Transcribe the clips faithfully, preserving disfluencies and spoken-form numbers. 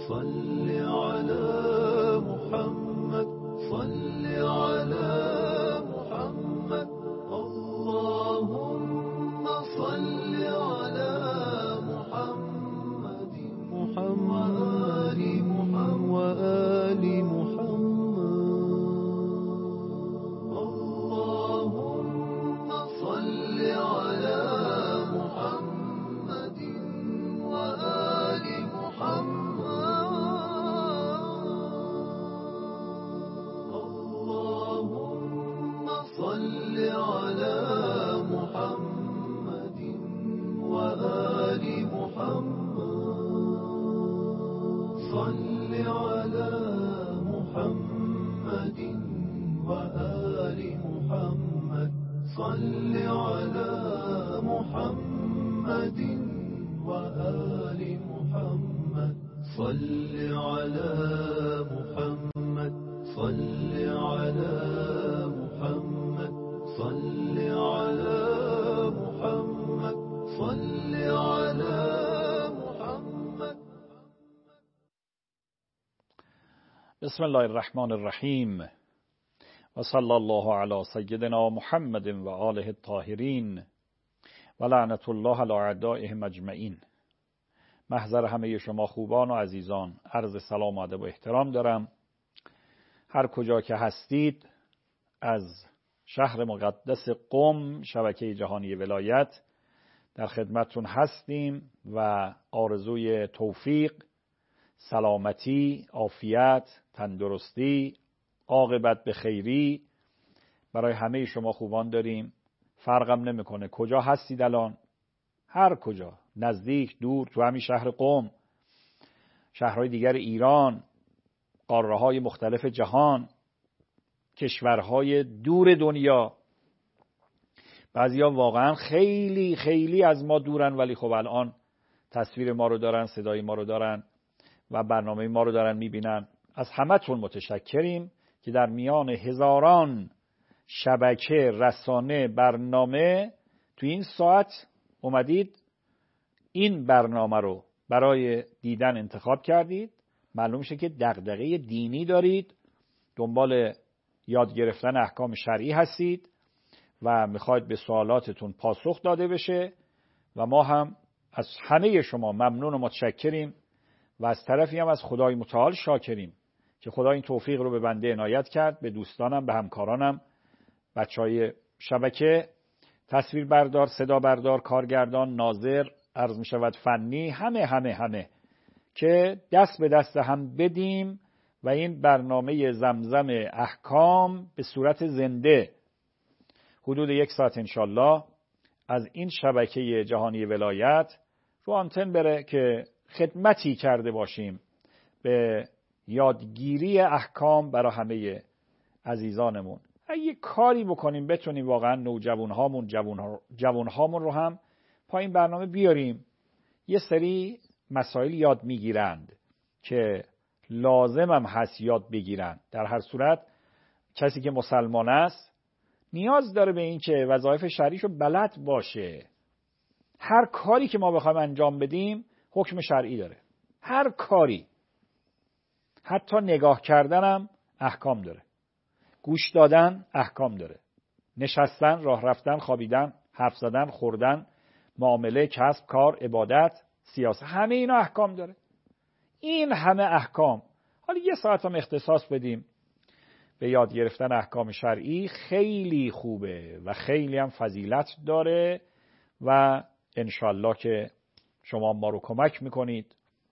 صل على محمد صل على محمد اللهم صل على محمد محمد وآل محمد اللهم صل على محمد وآل محمد اللهم صل على محمد وآل محمد صل على محمد وآل محمد صل على محمد وآل محمد صل على محمد صل على محمد صل على محمد صل على محمد. بسم الله الرحمن الرحیم و صلی الله علی سیدنا محمد و آله الطاهرین و لعنت الله علی اعدائهم اجمعین. محضر همه شما خوبان و عزیزان عرض سلام و ادب و احترام دارم. هر کجا که هستید از شهر مقدس قم شبکه جهانی ولایت در خدمتتون هستیم و آرزوی توفیق، سلامتی، عافیت، تندرستی، عاقبت به خیری برای همه شما خوبان داریم. فرقم نمیکنه کجا هستید الان، هر کجا، نزدیک، دور، تو همین شهر قم، شهرهای دیگر ایران، قاره‌های مختلف جهان، کشورهای دور دنیا. بعضیا واقعا خیلی خیلی از ما دورن ولی خب الان تصویر ما رو دارن، صدای ما رو دارن و برنامه ما رو دارن میبینن. از همتون متشکریم که در میان هزاران شبکه، رسانه، برنامه تو این ساعت اومدید این برنامه رو برای دیدن انتخاب کردید. معلوم شه که دغدغه دینی دارید، دنبال یاد گرفتن احکام شرعی هستید و میخواید به سوالاتتون پاسخ داده بشه و ما هم از همه شما ممنون و متشکریم و از طرفی هم از خدای متعال شاکریم که خدا این توفیق رو به بنده عنایت کرد، به دوستانم، به همکارانم، بچهای شبکه، تصویر بردار، صدا بردار، کارگردان، ناظر، عرض می شود فنی، همه همه همه که دست به دست هم بدیم و این برنامه زمزم احکام به صورت زنده حدود یک ساعت انشالله از این شبکه جهانی ولایت رو آنتن بره که خدمتی کرده باشیم به یادگیری احکام برای همه عزیزانمون. اگه کاری بکنیم بتونیم واقعا نوجوانهامون، جوانها جوانهامون رو هم پای این برنامه بیاریم، یه سری مسائل یاد میگیرند که لازم هم هست یاد بگیرند. در هر صورت کسی که مسلمان است نیاز داره به این که وظایف شرعیشو بلد باشه. هر کاری که ما بخوایم انجام بدیم حکم شرعی داره، هر کاری، حتی نگاه کردنم احکام داره، گوش دادن احکام داره، نشستن، راه رفتن، خوابیدن، حرف زدن، خوردن، معامله، کسب، کار، عبادت، سیاست، همه اینا احکام داره. این همه احکام، حالا یه ساعت هم اختصاص بدیم به یاد گرفتن احکام شرعی، خیلی خوبه و خیلی هم فضیلت داره و انشالله که شما ما رو کمک میکنید،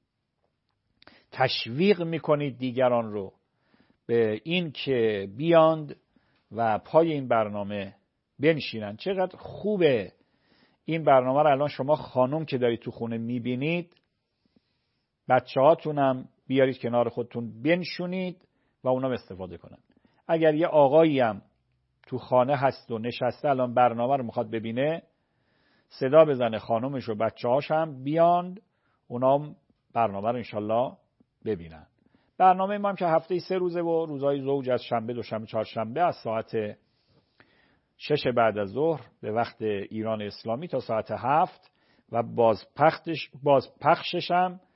تشویق میکنید دیگران رو به این که بیاند و پای این برنامه بنشینن. چقدر خوبه این برنامه رو الان شما خانم که دارید تو خونه میبینید، بچه هاتونم بیارید کنار خودتون بنشونید و اونم استفاده کنن. اگر یه آقایی هم تو خانه هست و نشسته الان برنامه رو میخواد ببینه، صدا بزنه خانمش و بچه هاش هم بیاند، اونام برنامه رو انشالله ببینن. برنامه ما هم که هفته سه روزه و روزهای زوج از شنبه، دوشنبه، چهارشنبه از ساعت شش بعد از ظهر به وقت ایران اسلامی تا ساعت هفت و بازپخشش باز پخشش هم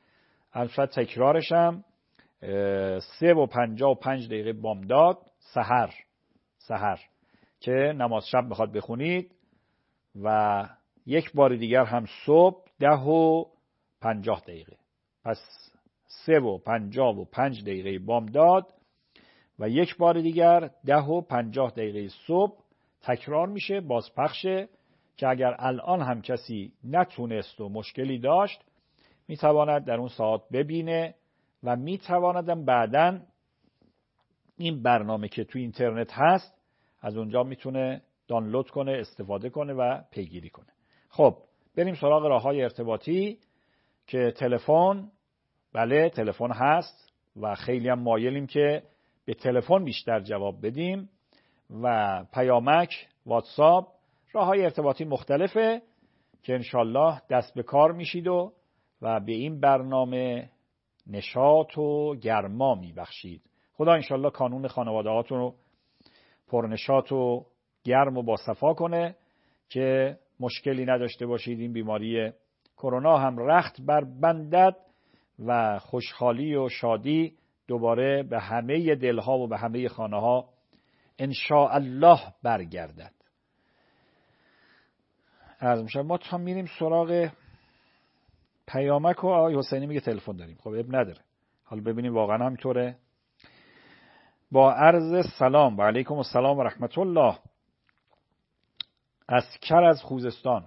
البته تکرارشم سه و پنجاه و پنج دقیقه بامداد سحر سحر که نماز شب بخواد بخونید و یک بار دیگر هم صبح ده و پنجاه دقیقه. پس سه و پنجاه و پنج دقیقه بامداد و یک بار دیگر ده و پنجاه دقیقه صبح تکرار میشه، بازپخشه که اگر الان هم کسی نتونست و مشکلی داشت میتواند در اون ساعت ببینه و میتواند بعداً این برنامه که تو اینترنت هست از اونجا میتونه دانلود کنه، استفاده کنه و پیگیری کنه. خب بریم سراغ راه‌های ارتباطی که تلفن، بله تلفن هست و خیلی هم مایلیم که به تلفن بیشتر جواب بدیم و پیامک، واتساپ، راه‌های ارتباطی مختلفه که انشالله دست به کار میشید و و به این برنامه نشاط و گرما میبخشید. خدا انشالله کانون خانواده هاتون رو پرنشاط و گرم و باصفا کنه که مشکلی نداشته باشید، این بیماری کرونا هم رخت بر بندد و خوشحالی و شادی دوباره به همه دلها و به همه خانه ها انشاءالله برگردد. عرض میشه ما تا میریم سراغ پیامک و آقای حسینی میگه تلفن داریم. خب اب نداره، حالا ببینیم واقعا همینطوره. با عرض سلام و علیکم السلام و رحمت الله. اسکر از خوزستان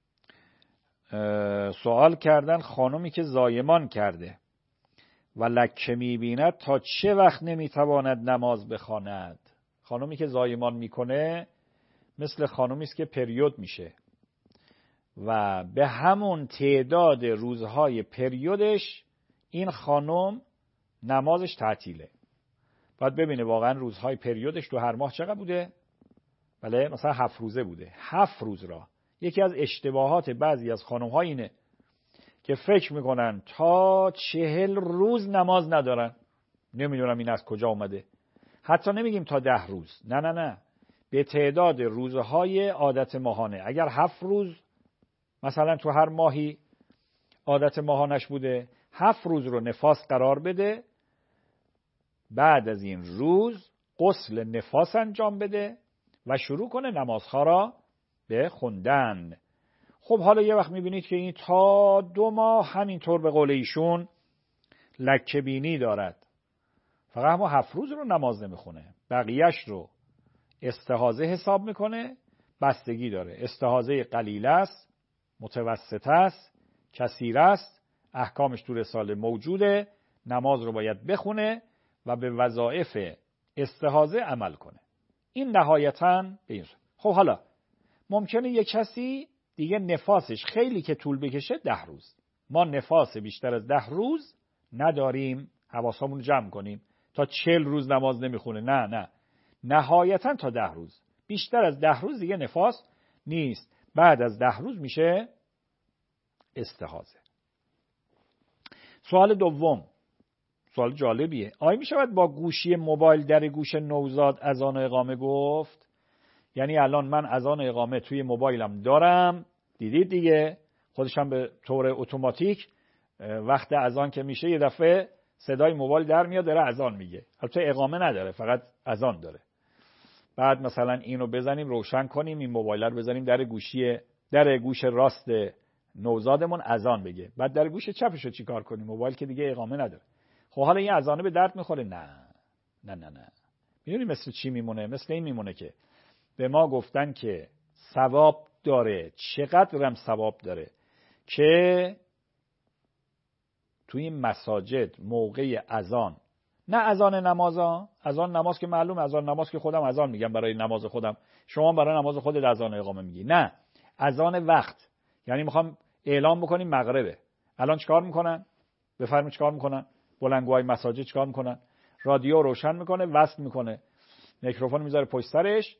سوال کردن خانومی که زایمان کرده و لکه میبیند تا چه وقت نمیتواند نماز بخواند؟ خانومی که زایمان میکنه مثل خانومی است که پریود میشه و به همون تعداد روزهای پریودش این خانم نمازش تعطیله. باید ببینه واقعا روزهای پریودش تو هر ماه چقدر بوده. بله مثلا هفت روزه بوده، هفت روز را. یکی از اشتباهات بعضی از خانم‌ها اینه که فکر میکنن تا چهل روز نماز ندارن. نمیدونم این از کجا اومده. حتی نمیگیم تا ده روز، نه نه نه، به تعداد روزهای عادت ماهانه. اگر هفت روز مثلا تو هر ماهی عادت ماهانش بوده، هفت روز رو نفاس قرار بده، بعد از این روز غسل نفاس انجام بده و شروع کنه نمازها را به خوندن. خب حالا یه وقت میبینید که این تا دو ماه همینطور به قول ایشون لکه بینی دارد، فقط همون هفت روز رو نماز نمیخونه، بقیهش رو استحاضه حساب میکنه. بستگی داره، استحاضه قلیل است، متوسط است، کثیر است، احکامش تو رساله موجوده، نماز رو باید بخونه و به وظایف استحاضه عمل کنه. این نهایتاً به این. خب حالا ممکنه یک کسی دیگه نفاسش خیلی که طول بکشه ده روز. ما نفاس بیشتر از ده روز نداریم، حواسمون جمع کنیم. تا چهل روز نماز نمیخونه، نه نه، نهایتاً تا ده روز. بیشتر از ده روز دیگه نفاس نیست. بعد از ده روز میشه استحاضه. سوال دوم سوال جالبیه. آیا می شود با گوشی موبایل در گوش نوزاد اذان و اقامه گفت؟ یعنی الان من اذان و اقامه توی موبایلم دارم، دیدید دیگه، خودشم به طور اتوماتیک وقت اذان که میشه یه دفعه صدای موبایل در میاد داره اذان میگه. البته اقامه نداره، فقط اذان داره. بعد مثلا اینو بزنیم روشن کنیم، این موبایل رو بزنیم در گوشی در گوش راست نوزادمون اذان بگه، بعد در گوش چپش رو چیکار کنیم؟ موبایل که دیگه اقامه نداره. خب حالا این اذانه به درد میخوره؟ نه نه نه نه. میدونی مثل چی میمونه؟ مثل این میمونه که به ما گفتن که ثواب داره، چقدرم ثواب داره که توی این مساجد موقع اذان، نه اذان نمازا، اذان نماز که معلوم، اذان نماز که خودم اذان میگم برای نماز خودم، شما برای نماز خودت اذان اقامه میگی. نه، اذان وقت، یعنی میخوام اعلام بکنیم مغربه. الان چیکار میکنن؟ بفرمایید چیکار میکنن؟ بلندگوهای مساجد چیکار میکنن؟ رادیو روشن میکنه، وصل میکنه، میکروفون میذاره پشت سرش،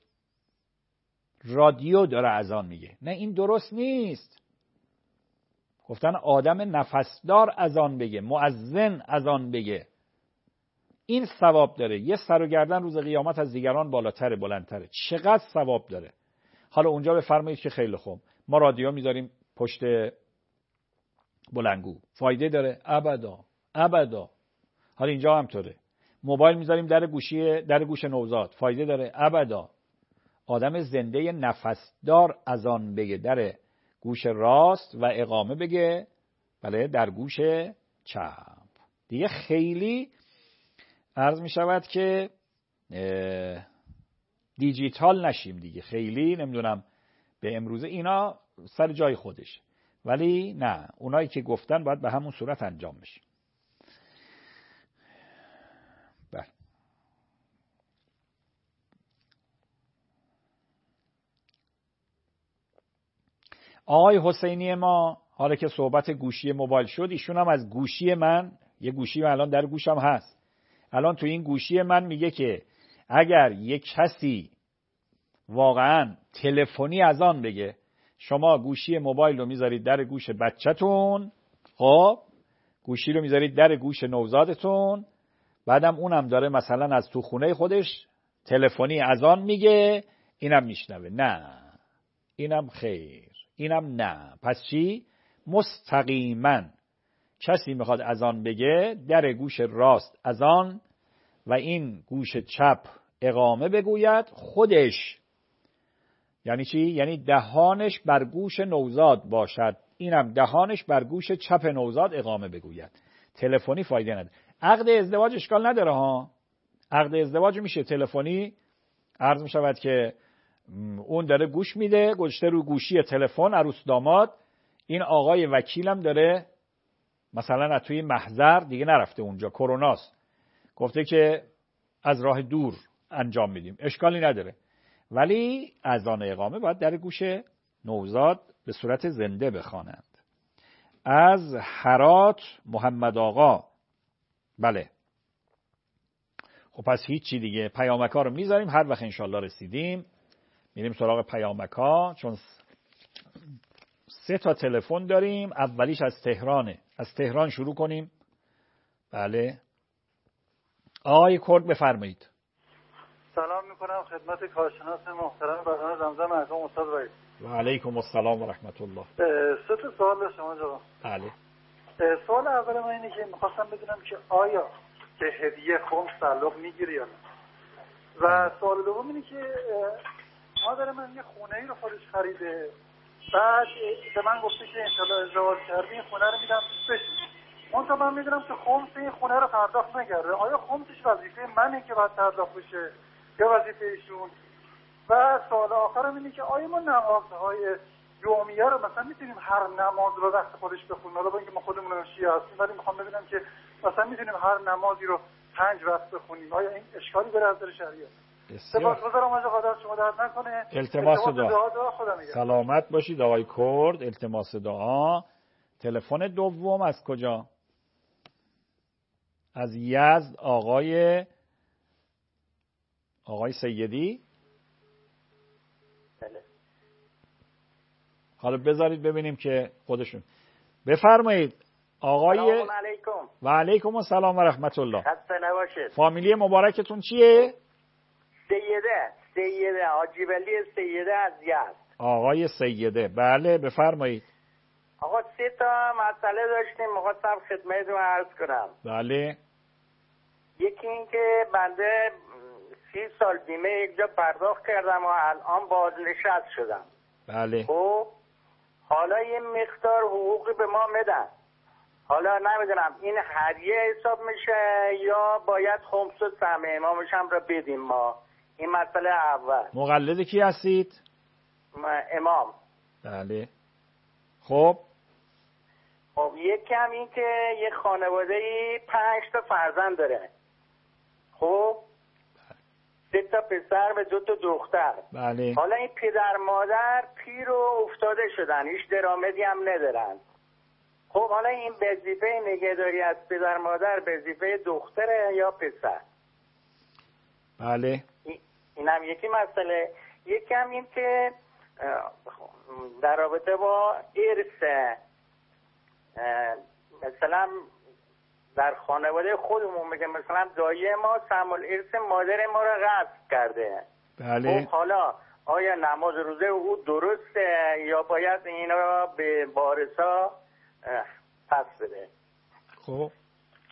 رادیو داره اذان میگه. نه، این درست نیست. گفتن آدم نفسدار اذان بگه، مؤذن اذان بگه، این ثواب داره. یه سر و گردن روز قیامت از دیگران بالاتره، بلندتره. چقدر ثواب داره. حالا اونجا بفرمایید که خیلی خوب ما رادیو میذاریم پشت بلندگو، فایده داره؟ ابدا. ابدا. حالا اینجا هم طوره. موبایل میذاریم در گوشی در گوش نوزاد، فایده داره؟ ابدا. آدم زنده نفسدار اذان بگه در گوش راست و اقامه بگه بله در گوش چپ. دیگه خیلی عرض می شود که دیجیتال نشیم دیگه، خیلی نمیدونم به امروزه اینا سر جای خودش، ولی نه، اونایی که گفتن باید به همون صورت انجام بشه. بله. آقای حسینی ما حالا که صحبت گوشی موبایل شد، ایشون هم از گوشی من، یه گوشی من الان در گوشم هست، الان تو این گوشی من میگه که اگر یک کسی واقعا تلفنی از آن بگه شما گوشی موبایل رو میذارید در گوش بچه‌تون، خب گوشی رو میذارید در گوش نوزادتون، بعدم اونم داره مثلا از تو خونه خودش تلفنی از آن میگه، اینم میشنوه. نه، اینم خیر، اینم نه. پس چی؟ مستقیما کسی میخواد از آن بگه در گوش راست از آن و این گوش چپ اقامه بگوید خودش. یعنی چی؟ یعنی دهانش بر گوش نوزاد باشد، اینم دهانش بر گوش چپ نوزاد اقامه بگوید. تلفنی فایده نداره. عقد ازدواج اشکال نداره ها. عقد ازدواج میشه تلفنی، عرض میشود که اون داره گوش میده، گذاشته رو گوشی تلفن عروس داماد، این آقای وکیلم داره مثلا از توی محضر دیگه نرفته اونجا، کروناست، گفته که از راه دور انجام میدیم، اشکالی نداره. ولی اذان اقامه باید در گوش نوزاد به صورت زنده بخوانند. از هرات محمد آقا. بله. خب پس هیچی دیگه، پیامک‌ها رو میذاریم، هر وقت انشالله رسیدیم میریم سراغ پیامک‌ها، چون سه تا تلفن داریم. اولیش از تهرانه، از تهران شروع کنیم. بله آقای کرد بفرمایید. سلام میکنم خدمت کارشناس محترم برنامه زمزم مرحوم استاد وحید. و علیکم السلام و رحمت الله. سه تا سوال به شما جواب. بله. سوال اول من اینه که میخواستم بدونم که آیا که هدیه خمس تعلق میگیره یا نه. و سوال دوم اینه که مادر من یه خونه ای رو خودش خریده، بعد به من گفته که انشالله ازدواج کردی خونه رو میدم بشین. منتها من میدونم که خمس این خونه رو پرداخت نکرده. آیا خمسش وظیفه منه که باید پرداخت بشه یا وظیفه ایشون؟ و سوال آخرم اینه که آیا ما نمازهای یومیه رو مثلا میتونیم هر نماز رو وقت خودش بخونیم؟ حالا با اینکه ما خودمون شیعه هستیم ولی میخوام ببینم که مثلا میتونیم هر نمازی رو پنج وقت بخونیم، آیا این اشکالی داره از نظر شریعت؟ سپاسگزارم از خدا، شما درد نکنه. التماس دعا. دعا خدا سلامت باشید آقای کرد. التماس دعا. تلفن دوم از کجا؟ از یزد آقای آقای سیدی. بله. حالا بذارید ببینیم که خودشون. بفرمایید آقای. سلام علیکم. و علیکم السلام و رحمت الله. خسته نباشید. فامیلی مبارکتون چیه؟ سیده سیده حاجی ولی سیده از یزد. آقای سیده. بله بفرمایید. آقا سه تا مسئله داشتیم می‌خواستم خدمتتون عرض کنم. بله. یکی این که بنده سی سال بیمه یک جا پرداخت کردم و الان بازنشست شدم. بله. خب حالا یه مقدار حقوقی به ما میدن. حالا نمیدونم این هدیه حساب میشه یا باید خمس و سهم امامش هم را بدیم ما. این مسئله اول. مقلد کی هستید؟ امام. بله. خب خب یکی هم این که یه خانواده پنج تا فرزند داره. خب سه تا پسر و دو تا دختر. بله. حالا این پدر مادر پیر و افتاده شدن، هیچ درآمدی هم ندارن. خب حالا این وظیفه نگهداری از پدر مادر وظیفه دختره یا پسر؟ بله. این هم یکی مسئله. یکی هم این که در رابطه با ارث، مثلا در خانواده خودمون میگه مثلا دایی ما سهم الارث مادر ما رو غصب کرده. بله. خب حالا آیا نماز روزه او درسته یا باید اینا رو به وارثا پس بده؟ خب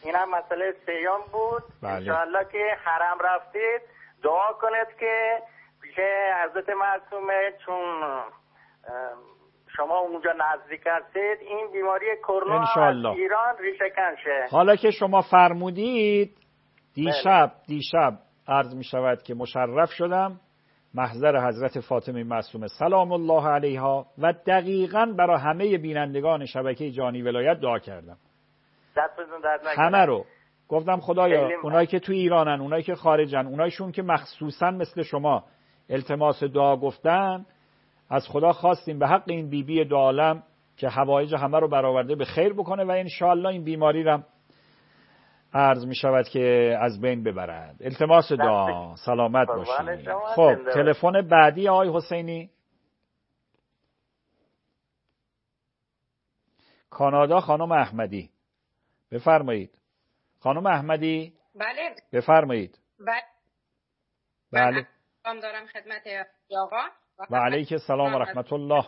این هم مسئله سیام بود. بله. انشاءالله که حرم رفتید دعا کنید که پیش حضرت معصومه، چون شما اونجا نزدیک هستید، این بیماری کرونا از ایران ریشه کن شه. حالا که شما فرمودید دیشب بله. دیشب عرض می شود که مشرف شدم محضر حضرت فاطمه معصومه سلام الله علیها و دقیقاً برای همه بینندگان شبکه جانی ولایت دعا کردم. دستتون درد نکنه. همه رو گفتم خدایا اونایی که تو ایرانن، اونایی که خارجن، اونایشون که مخصوصاً مثل شما التماس دعا گفتن، از خدا خواستیم به حق این بیبی بی دو عالم که حوایج همه رو برآورده به خیر بکنه و انشاءالله این بیماری رو عرض می شود که از بین ببرد. التماس دعا. سلامت باشید. خب تلفن بعدی آقای حسینی. کانادا خانم احمدی بفرمایید. خانم احمدی بله بفرمایید. بله بله سلام دارم خدمت آقا و علیک السلام و رحمت الله.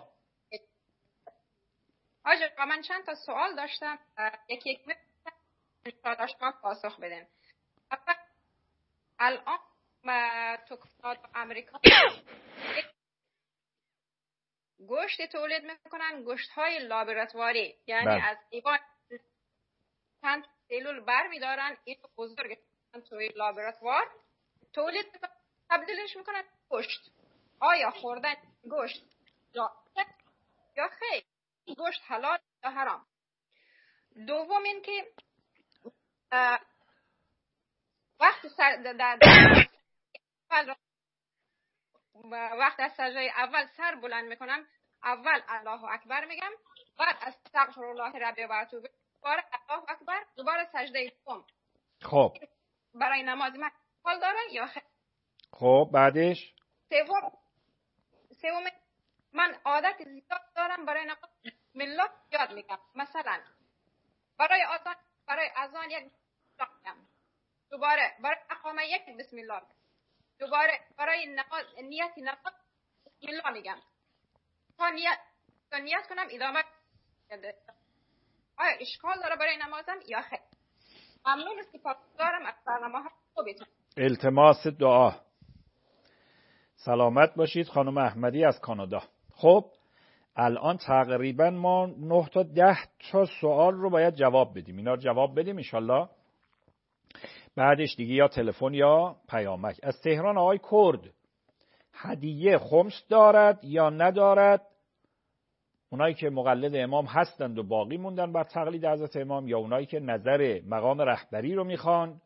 آقا من چند تا سوال داشتم، یکی یک انشاءالله شما پاسخ بدین. الان تو کانادا آمریکا گوشت تولید میکنن، گوشت های لابراتواری، یعنی بله. از ایوان چند سلول بر میدارن، این بزرگ توی لابراتوار تولید میکنن، تبدیلش میکنن گوشت. آیا خوردن گوشت یا خیر؟ گوشت حلال یا حرام؟ دوم این که وقت سر در وقت از سجده اول سر بلند میکنم، اول الله اکبر میگم، بعد استغفر الله ربی و اتوب، دوباره الله اکبر، دوباره سجده دوم. خب برای نماز من حال داره یا خیر؟ خب بعدش سوم سوم من عادت زیاد دارم برای نماز بسم الله یاد میگم. مثلا برای اذان برای اذان یک میگم، دوباره برای اقامه یک بسم الله، دوباره برای نماز نیت نماز بسم الله میگم تا نیت تا نیت کنم ادامه. آیا اشکال داره برای نمازم یا خیر؟ ممنون سپاس دارم از برنامه خوبتون. التماس دعا. سلامت باشید خانم احمدی از کانادا. خب الان تقریبا ما نه تا ده تا سوال رو باید جواب بدیم. اینا رو جواب بدیم انشالله. بعدش دیگه یا تلفن یا پیامک. از تهران آقای کرد، هدیه خمس دارد یا ندارد؟ اونایی که مقلد امام هستند و باقی موندن بر تقلید حضرت امام، یا اونایی که نظر مقام رهبری رو میخوان،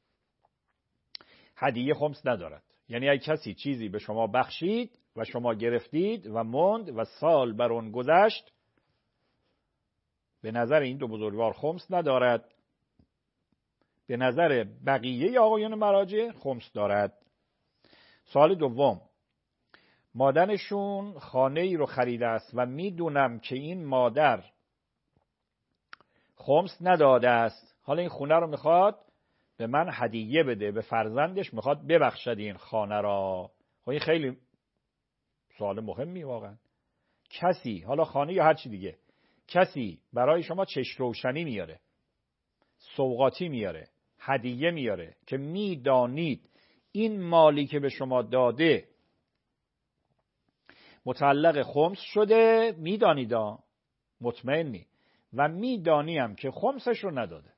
هدیه خمس ندارد. یعنی اگه کسی چیزی به شما بخشید و شما گرفتید و موند و سال بر اون گذشت، به نظر این دو بزرگوار خمس ندارد. به نظر بقیه آقایان مراجع خمس دارد. سوال دوم، مادرشون خانه ای رو خریده است و میدونم که این مادر خمس نداده است. حالا این خونه رو میخواد به من هدیه بده، به فرزندش میخواد ببخشد این خانه را. خب این خیلی سوال مهمی واقعا. کسی، حالا خانه یا هر چی دیگه، کسی برای شما چشم روشنی میاره، سوغاتی میاره، هدیه میاره که میدانید این مالی که به شما داده متعلق خمس شده، میدانید، مطمئنی و میدانیم که خمسش رو نداده،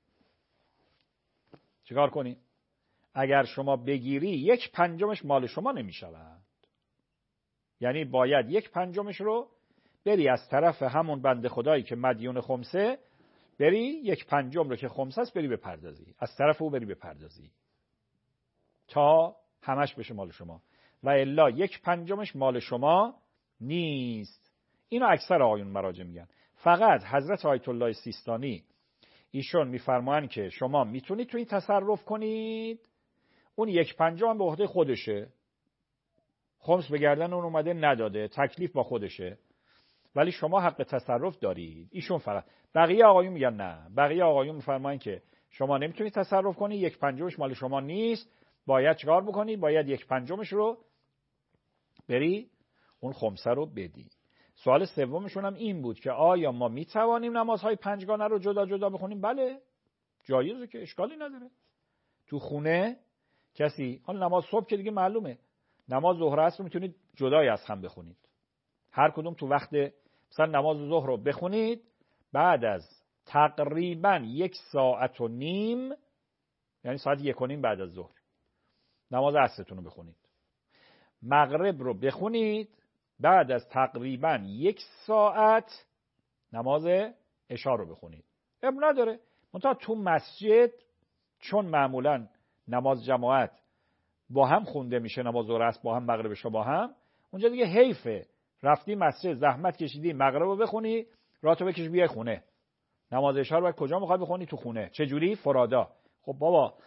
چیکار کنی؟ اگر شما بگیری یک پنجمش مال شما نمیشود. یعنی باید یک پنجمش رو بری از طرف همون بنده خدایی که مدیون خمسه، بری یک پنجم رو که خمسه است بری بپردازی، از طرف او بری بپردازی تا همش بشه مال شما، و الا یک پنجمش مال شما نیست. اینو اکثر آقایون مراجع میگن. فقط حضرت آیت الله سیستانی ایشون میفرمایند که شما میتونید تو این تصرف کنید، اون یک پنجم هم به عهده خودشه، خمس به گردن اون اومده نداده، تکلیف با خودشه، ولی شما حق تصرف دارید. ایشون فقط. بقیه آقایون میگن نه. بقیه آقایون میفرمایند که شما نمیتونید تصرف کنی، یک پنجمش مال شما نیست، باید چیکار بکنی؟ باید یک پنجمش رو بری اون خمسه رو بدی. سوال سومشون هم این بود که آیا ما میتوانیم نمازهای پنجگانه رو جدا جدا بخونیم؟ بله، جایزه که اشکالی نداره. تو خونه کسی، حال نماز صبح که دیگه معلومه، نماز ظهر عصر رو میتونید جدای از هم بخونید، هر کدوم تو وقت، مثلا نماز ظهر رو بخونید بعد از تقریبا یک ساعت و نیم، یعنی ساعت یک و نیم بعد از ظهر نماز عصرتون رو بخونید. مغرب رو بخونید بعد از تقریبا یک ساعت نماز عشاء رو بخونید. اب نداره. منتها تو مسجد چون معمولا نماز جماعت با هم خونده میشه، نماز ظهر عصر با هم، مغرب عشاء با هم، اونجا دیگه حیفه رفتی مسجد زحمت کشیدی مغرب رو بخونی راتو بکش بیای خونه. نماز عشاء رو باید کجا میخوای بخونی؟ تو خونه. چه جوری؟ فرادا. خب بابا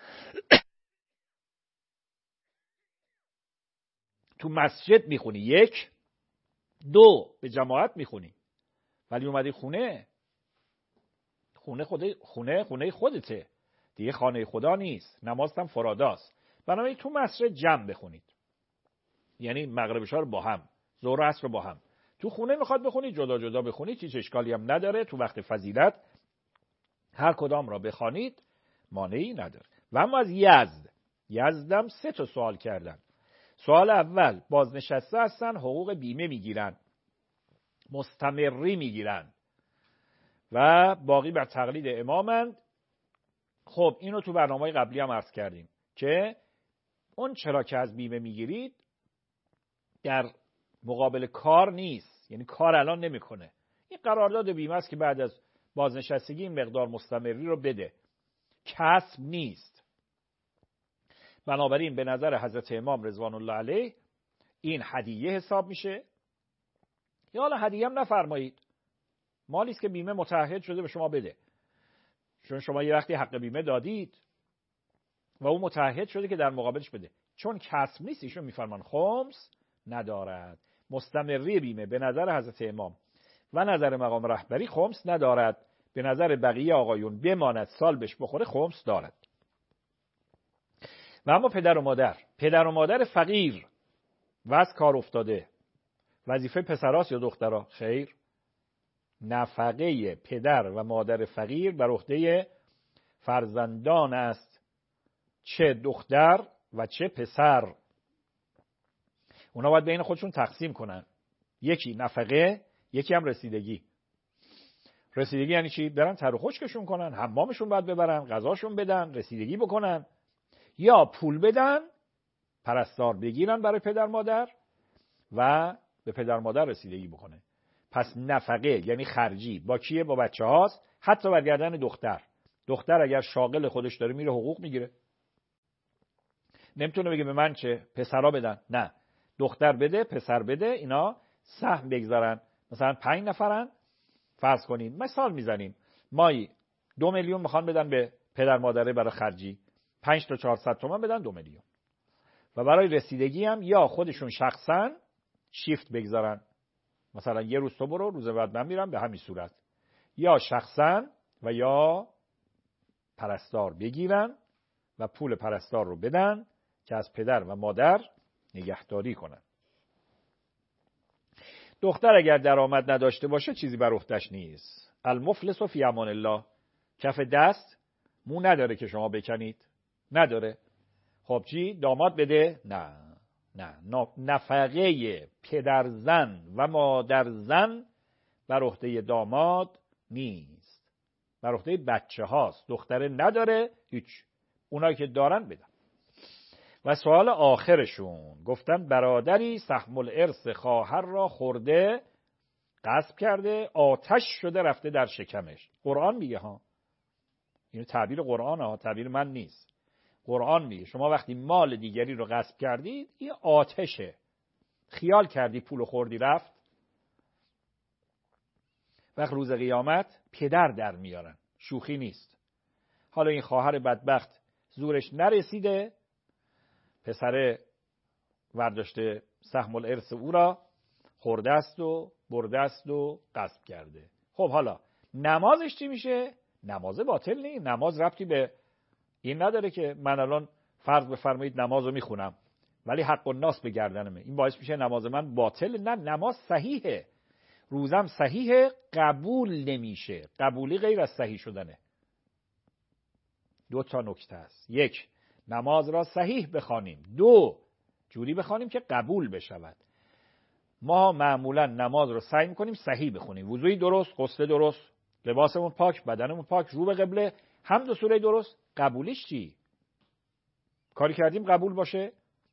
تو مسجد میخونی، یک، دو به جماعت میخونی، ولی اومدی خونه، خونه خود خونه خونه خودته دیگه، خانه خدا نیست، نماز هم فراداست. بنابراین تو مسجد جمع بخونید، یعنی مغرب عشاء رو با هم، ظهر عصر رو با هم. تو خونه میخواد بخونید جدا جدا بخونید، هیچ اشکالی هم نداره. تو وقت فضیلت هر کدام را بخوانید مانعی نداره. و اما از یزد، یزدم سه تا سوال کردن. سوال اول، بازنشسته هستن، حقوق بیمه میگیرن، مستمری میگیرن و باقی بر تقلید امامند. خب اینو تو برنامه قبلی هم عرض کردیم که اون چرا که از بیمه میگیرید در مقابل کار نیست، یعنی کار الان نمیکنه. این قرارداد بیمه است که بعد از بازنشستگی این مقدار مستمری رو بده، کسب نیست. بنابراین به نظر حضرت امام رضوان الله علیه این هدیه حساب میشه. یا حالا هدیه هم نفرمایید، مالی است که بیمه متعهد شده به شما بده، چون شما یه وقتی حق بیمه دادید و اون متعهد شده که در مقابلش بده. چون کسب نیست ایشون میفرمان خمس ندارد. مستمری بیمه به نظر حضرت امام و نظر مقام رهبری خمس ندارد، به نظر بقیه آقایون بماند سال بهش بخوره خمس دارد. و اما پدر و مادر، پدر و مادر فقیر و از کار افتاده، وظیفه پسراست یا دخترها؟ خیر، نفقه پدر و مادر فقیر بر عهده فرزندان است، چه دختر و چه پسر. اونا باید بین خودشون تقسیم کنن، یکی نفقه، یکی هم رسیدگی. رسیدگی یعنی چی؟ برن تر و خشکشون کنن، حمامشون باید ببرن، غذاشون بدن، رسیدگی بکنن، یا پول بدن، پرستار بگیرن برای پدر مادر و به پدر مادر رسیدگی بکنه. پس نفقه یعنی خرجی با کیه؟ با بچه هاست، حتی برگردن دختر. دختر اگر شاغل خودش داره میره حقوق میگیره، نمیتونه بگه به من چه، پسرا بدن. نه، دختر بده، پسر بده، اینا سهم بگذارن. مثلا پنج نفرن، فرض کنیم مثال میزنیم، مایی دو میلیون میخوان بدن به پدر مادره برای خرجی، پنج تا چهارصد تومن بدن دو میلیون. و برای رسیدگی هم یا خودشون شخصا شیفت بگذارن، مثلا یه روز تو برو، روز بعد من میرم، به همین صورت، یا شخصا و یا پرستار بگیرن و پول پرستار رو بدن که از پدر و مادر نگهداری کنن. دختر اگر درآمد نداشته باشه چیزی بر عهده‌اش نیست. المفلس فی امان الله، کف دست مو نداره که شما بکنید، نداره. خب چی؟ داماد بده؟ نه نه، نفقه پدر زن و مادر زن بر عهده داماد نیست، بر عهده بچه هاست. دختره نداره هیچ، اونایی که دارن بدن. و سوال آخرشون گفتن برادری سهم الارث خواهر را خورده، غصب کرده، آتش شده رفته در شکمش. قرآن میگه ها، این تعبیر قرآن ها، تعبیر من نیست. قرآن میگه شما وقتی مال دیگری رو غصب کردید این آتشه، خیال کردی پول خوردی رفت، وقت روز قیامت پدر در میارن، شوخی نیست. حالا این خواهر بدبخت زورش نرسیده، پسر ورداشته سهم الارث او را خورده است و برده است و غصب کرده. خب حالا نمازش چی میشه؟ نماز باطل نیست، نماز ربطی به این نداره که من الان فرض بفرمایید نماز رو میخونم ولی حق الناس به گردنمه، این باعث میشه نماز من باطل. نه، نماز صحیحه، روزم صحیحه، قبول نمیشه. قبولی غیر از صحیح شدنه. دو تا نکته است. یک، نماز را صحیح بخوانیم. دو، جوری بخوانیم که قبول بشود. ما معمولا نماز رو سعی می‌کنیم صحیح بخونیم. وضوئی درست، غسل درست، لباسمون پاک، بدنمون پاک، رو به قبله، حمد و سوره درست. قبولیش چی؟ کاری کردیم قبول باشه؟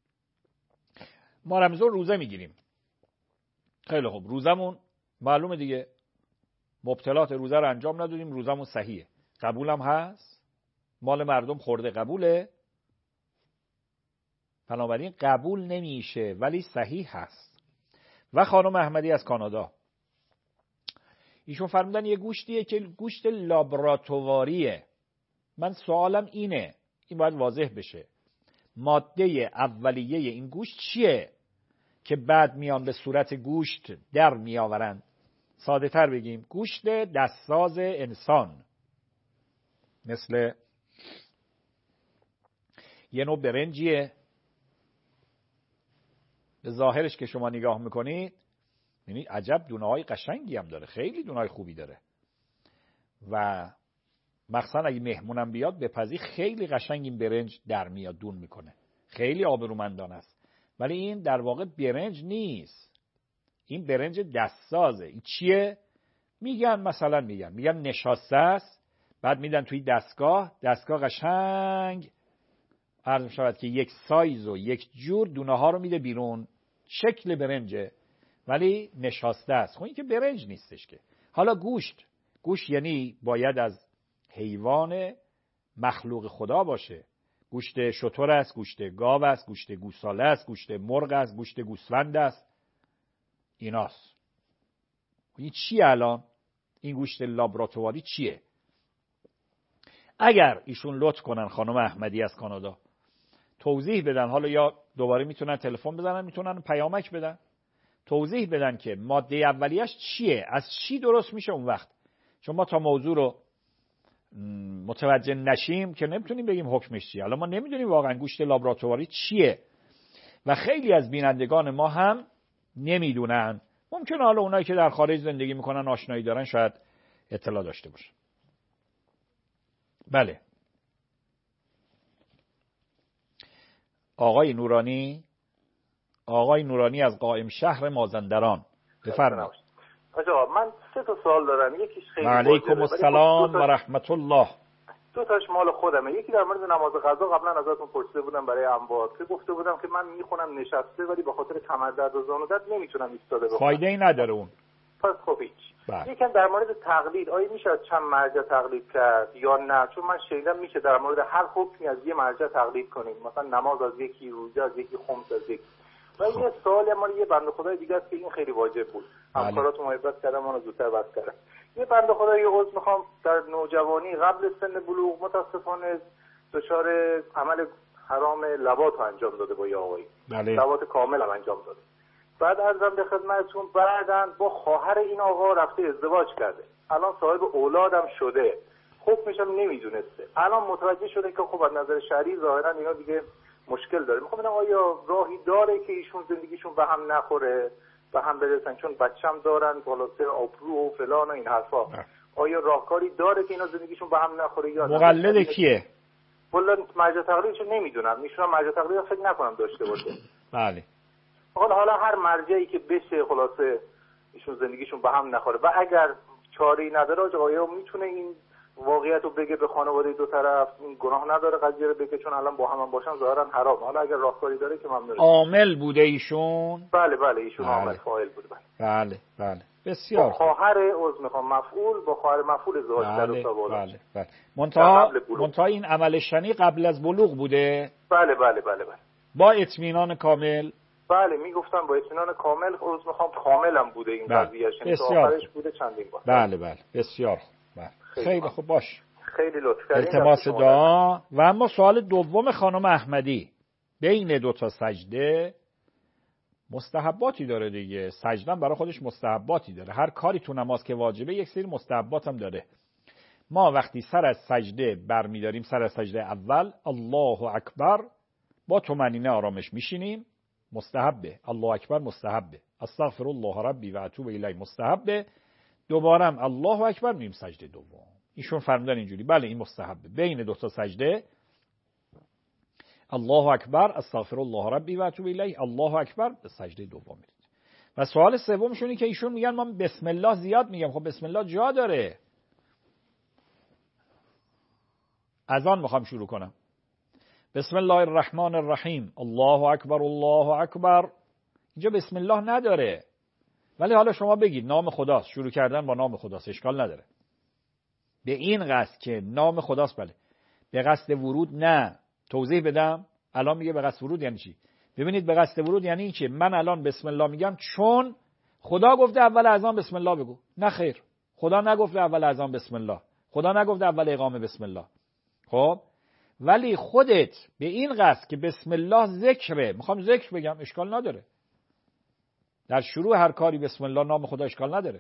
ما رمضان روزه میگیریم. خیلی خوب، روزمون معلومه دیگه، مبتلات روزه رو انجام ندادیم، روزمون صحیحه. قبولم هست؟ مال مردم خورده قبوله؟ بنابراین قبول نمیشه ولی صحیح هست. و خانم احمدی از کانادا، ایشون فرمودن یه گوشتیه که گوشت لابراتواریه. من سوالم اینه، این باید واضح بشه، ماده اولیه این گوشت چیه که بعد میان به صورت گوشت در میآورند؟ ساده تر بگیم گوشت دستساز انسان، مثل یه نوع برنجیه، به ظاهرش که شما نگاه میکنید یعنی عجب دونه‌های قشنگی هم داره، خیلی دونه‌های خوبی داره و مخصوصا اگه مهمونم بیاد بپزی خیلی قشنگ این برنج در میاد، دون میکنه، خیلی آبرومندانه است. ولی این در واقع برنج نیست، این برنج دستسازه. این چیه؟ میگن مثلا میگن میگن نشاسته است، بعد میدن توی دستگاه، دستگاه قشنگ عرض میشود که یک سایز و یک جور دونه ها رو میده بیرون، شکل برنجه ولی نشاسته است. خب این که برنج نیستش که. حالا گوشت، گوشت یعنی باید از حیوان مخلوق خدا باشه. گوشت شتر است، گوشت گاو است، گوشت گوساله است، گوشت مرغ است، گوشت گوسفند است، ایناست. این چیه الان؟ این گوشت لابراتواری چیه؟ اگر ایشون لطف کنن، خانم احمدی از کانادا، توضیح بدن، حالا یا دوباره میتونن تلفن بزنن، میتونن پیامک بدن، توضیح بدن که ماده اولیش چیه، از چی درست میشه اون وقت. چون ما تا موضوع رو متوجه نشیم که نمیتونیم بگیم حکمش چیه. حالا ما نمیدونیم واقعا گوشت لابراتواری چیه و خیلی از بینندگان ما هم نمیدونن. ممکنه حالا اونایی که در خارج زندگی میکنن آشنایی دارن شاید اطلاع داشته باشن. بله، آقای نورانی، آقای نورانی از قائم شهر مازندران، بفرمایید. آقا من سه تا سوال دارم، یکیش خیلی واضحه. علیکم السلام و رحمت الله. دو تاش مال خودمه. یکی در مورد نماز قضا، قبلا ازتون پرسیده بودم برای اموات که گفته بودم که من میخونم نشسته ولی به خاطر کمردرد و زانو درد نمیتونم ایستاده بخونم. فایده ای نداره اون. پس خب هیچ. یکم در مورد تقلید، آیا میشه از چند مرجع تقلید کرد یا نه؟ چون من شنیدم میشه در مورد هر حکمی از یه مرجع تقلید کنیم، مثلا نماز از یکی، روزه از یکی، خمس از یکی. و خب. یه سوال ما یه بنده خدای دیگه است که این خیلی واجب بود. همکاراتون محبت کردن منو زودتر بس کردن. یه بنده خدایی عذر میخوام، در نوجوانی قبل سن بلوغ متاسفانه دچار عمل حرام لواط انجام داده با یه آقایی. بله. لواط کامل هم انجام داده. بعد ازم به خدمتتون بعدن با خواهر این آقا رفته ازدواج کرده. الان صاحب اولادم شده. حکمش هم نمیدونسته. الان متوجه شده که خب از نظر شرعی ظاهرا اینا دیگه مشکل داره. میخوام ببینم آیا راهی داره که ایشون زندگیشون به هم نخوره، به هم برسن، چون بچه‌م دارن، بالاتر آبرو و فلان و این حرفا. آیا راهکاری داره که اینا زندگیشون به هم نخوره یا مقلد کیه؟ والله مرجع تقلیدشو نمیدونم. ایشون مرجع تقلید فکر نکنم داشته باشه. بله. حالا حالا هر مرجعی که بشه خلاصه ایشون زندگیشون به هم نخوره و اگر چاره‌ای نداره آیا میتونه این واقعیت رو بگه به خانواده دو طرف؟ این گناه نداره قضیه رو بگه چون الان با هم, هم باشن ظاهرا حرام. حالا اگر راهکاری داره که ممنون. عامل بوده ایشون؟ بله بله ایشون بله. عامل فاعل بوده. بله بله بله بسیار. خواهر عضو میخوام مفعول با خواهر مفعول ازدواج کرده. بله تا بالا. بله بله. منتها منتها این عمل شنی قبل از بلوغ بوده؟ بله بله بله بله. با اطمینان کامل؟ بله میگفتم با اطمینان کامل. عضو میخوام کاملم بوده این قضیه شنی تا آخرش بوده چندین بار. بله بله بسیار. بله. خیلی, خیلی خوب باش. خیلی لطف کردین. التماس دعا. و اما سوال دوم خانم احمدی، بین دو تا سجده مستحباتی داره دیگه. سجده برای خودش مستحباتی داره. هر کاری تو نماز که واجبه یک سری مستحبات هم داره. ما وقتی سر از سجده برمیداریم، سر از سجده اول الله اکبر، با طمأنینه آرامش میشینیم، مستحبه. الله اکبر مستحبه. استغفر الله ربی و اتوب الیه مستحبه. دوباره الله اکبر میریم سجده دوم. ایشون فرمودن اینجوری بله این مستحبه. بین دو تا سجده الله اکبر استغفر الله ربی و اتوب الیه الله اکبر به سجده دوم میرید. و سوال سومشون اینه که ایشون میگن من بسم الله زیاد میگم. خب بسم الله جا داره. از آن میخوام شروع کنم. بسم الله الرحمن الرحیم الله اکبر الله اکبر. اینجا بسم الله نداره. ولی حالا شما بگید نام خداست، شروع کردن با نام خداست، اشکال نداره. به این قصد که نام خداست بله. به قصد ورود نه. توضیح بدم. الان میگه به قصد ورود یعنی چی؟ ببینید به قصد ورود یعنی این که من الان بسم الله میگم چون خدا گفته اول اذان بسم الله بگو. نه خیر. خدا نگفته اول اذان بسم الله. خدا نگفته اول اقامه بسم الله. خب ولی خودت به این قصد که بسم الله ذکره، میخوام ذکر بگم، اشکال نداره. در شروع هر کاری بسم الله نام خدا اشکال نداره.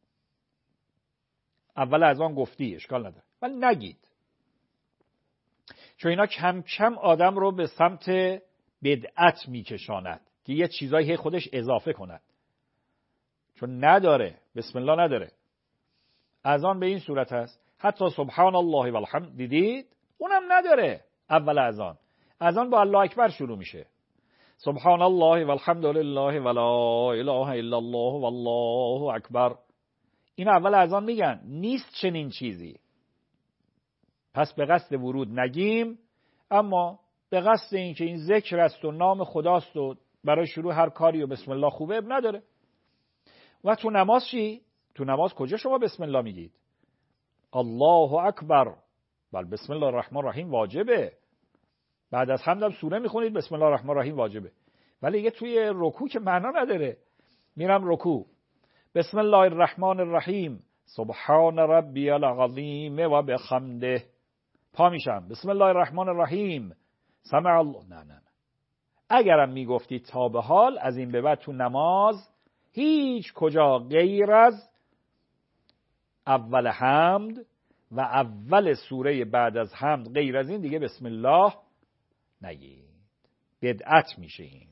اول اذان گفتی اشکال نداره. ولی نگید. چون اینا کم کم آدم رو به سمت بدعت میکشاند که یه چیزایی خودش اضافه کند. چون نداره، بسم الله نداره. اذان به این صورت هست. حتی سبحان الله و الحمد دیدید؟ اونم نداره. اول اذان. اذان با الله اکبر شروع میشه. سبحان الله و الحمد لله و لا اله الا الله و الله اکبر. این اول اذان میگن. نیست چنین چیزی. پس به قصد ورود نگیم، اما به قصد این که این ذکر است و نام خداست و برای شروع هر کاری و بسم الله خوبه نداره. و تو نماز چی؟ تو نماز کجا شما بسم الله میگید؟ الله اکبر. بل بسم الله الرحمن الرحیم واجبه. بعد از حمد هم سوره میخونید بسم الله الرحمن الرحیم واجبه. ولی یه توی رکوع که معنا نداره. میرم رکوع بسم الله الرحمن الرحیم سبحان ربی العظیم و بحمده. پا میشم بسم الله الرحمن الرحیم سمع الله. نه نه نه. اگرم میگفتی تا به حال از این به بعد تو نماز هیچ کجا غیر از اول حمد و اول سوره بعد از حمد غیر از این دیگه بسم الله نگید. بدعت میشه این.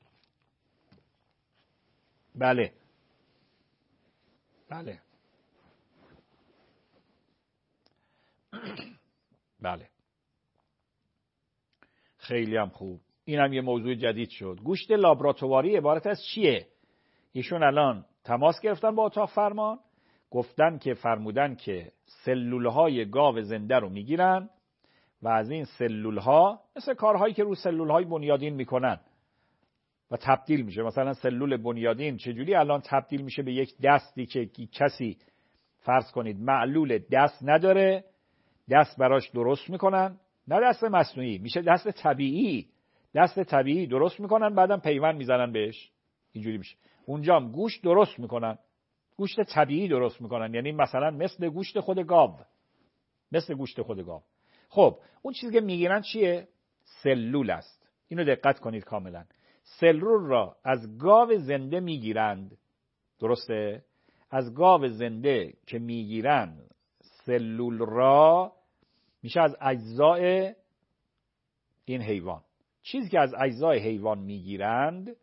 بله بله بله خیلی هم خوب. این هم یه موضوع جدید شد. گوشت لابراتواری عبارت از چیه؟ ایشون الان تماس گرفتن با اتاق فرمان، گفتن که فرمودن که سلولهای گاو زنده رو میگیرن و از این سلولها مثل کارهایی که رو سلولهای بنیادین میکنن و تبدیل میشه. مثلا سلول بنیادین چجوری الان تبدیل میشه به یک دستی که کسی فرض کنید معلول دست نداره، دست براش درست میکنن، نه دست مصنوعی، میشه دست طبیعی. دست طبیعی درست میکنن بعدم پیوند میزنن بهش، اینجوری میشه. اونجا هم گوشت درست میکنن، گوشت طبیعی درست میکنن، یعنی مثلا مثل گوشت خود گاو، مثل گوشت خود گاو. خب اون چیزی که میگیرن چیه؟ سلول است. اینو دقت کنید کاملا. سلول را از گاو زنده میگیرند. درسته؟ از گاو زنده که میگیرن سلول را میشه از اجزای این حیوان. چیزی که از اجزای حیوان میگیرند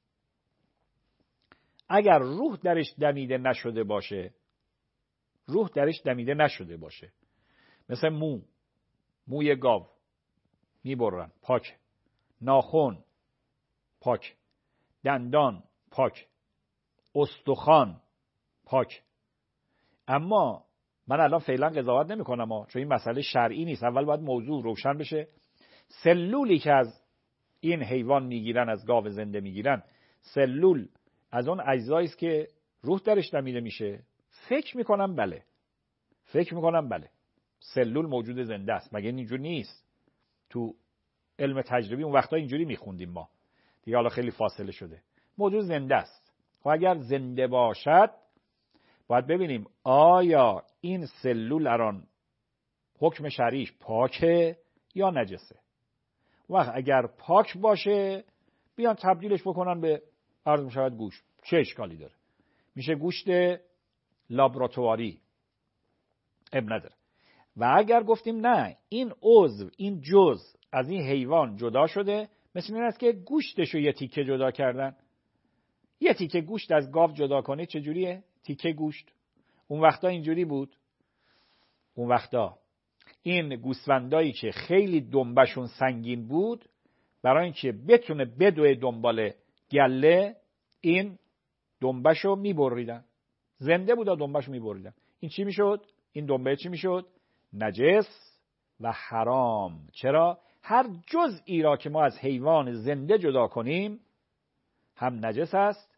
اگر روح درش دمیده نشده باشه، روح درش دمیده نشده باشه، مثل مو، موی گاو میبرن پاک، ناخن پاک، دندان پاک، استخوان پاک. اما من الان فعلا قضاوت نمی کنم چون این مسئله شرعی نیست. اول باید موضوع روشن بشه. سلولی که از این حیوان میگیرن، از گاو زنده میگیرن، سلول از اون اجزایی است که روح درش دمیده میشه. فکر میکنم بله، فکر میکنم بله سلول موجود زنده است. مگه اینجوری نیست؟ تو علم تجربی اون وقتا اینجوری میخوندیم ما، دیگه حالا خیلی فاصله شده. موجود زنده است. خب اگر زنده باشد باید ببینیم آیا این سلول الان حکم شرعیش پاکه یا نجسه. وقت اگر پاک باشه بیان تبدیلش بکنن به عرض میشود گوشت، چه اشکالی داره؟ میشه گوشت لابراتواری، اب نداره. و اگر گفتیم نه این عضو، این جزء از این حیوان جدا شده، مثل این است که گوشتشو یه تیکه جدا کردن. یه تیکه گوشت از گاو جدا کنه چجوریه؟ تیکه گوشت اون وقتا اینجوری بود اون وقتا این گوسفندایی که خیلی دنبشون سنگین بود، برای اینکه بتونه بدوه دنبال گله، این دنبشو میبریدن. زنده بود دنبشو میبریدن. این چی میشد؟ این دنبه چی میشد؟ نجس و حرام. چرا؟ هر جزئی را که ما از حیوان زنده جدا کنیم هم نجس است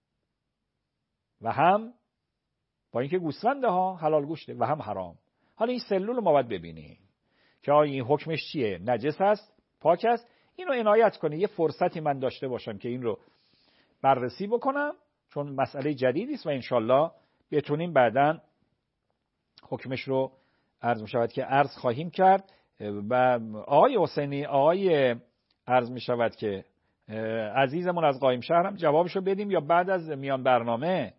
و هم با اینکه گوسفنده ها حلال گوشته و هم حرام. حالا این سلول رو ما باید ببینیم که آیا این حکمش چیه؟ نجس است؟ پاک است؟ اینو عنایت کنه. یه فرصتی من داشته باشم که این رو بررسی بکنم، چون مسئله جدیدی است و انشالله بتونیم بعداً حکمش رو عرض می شود که عرض خواهیم کرد. و آقای حسینی، آقای عرض می شود که عزیزمون از قائم شهر هم جوابشو بدیم یا بعد از میان برنامه؟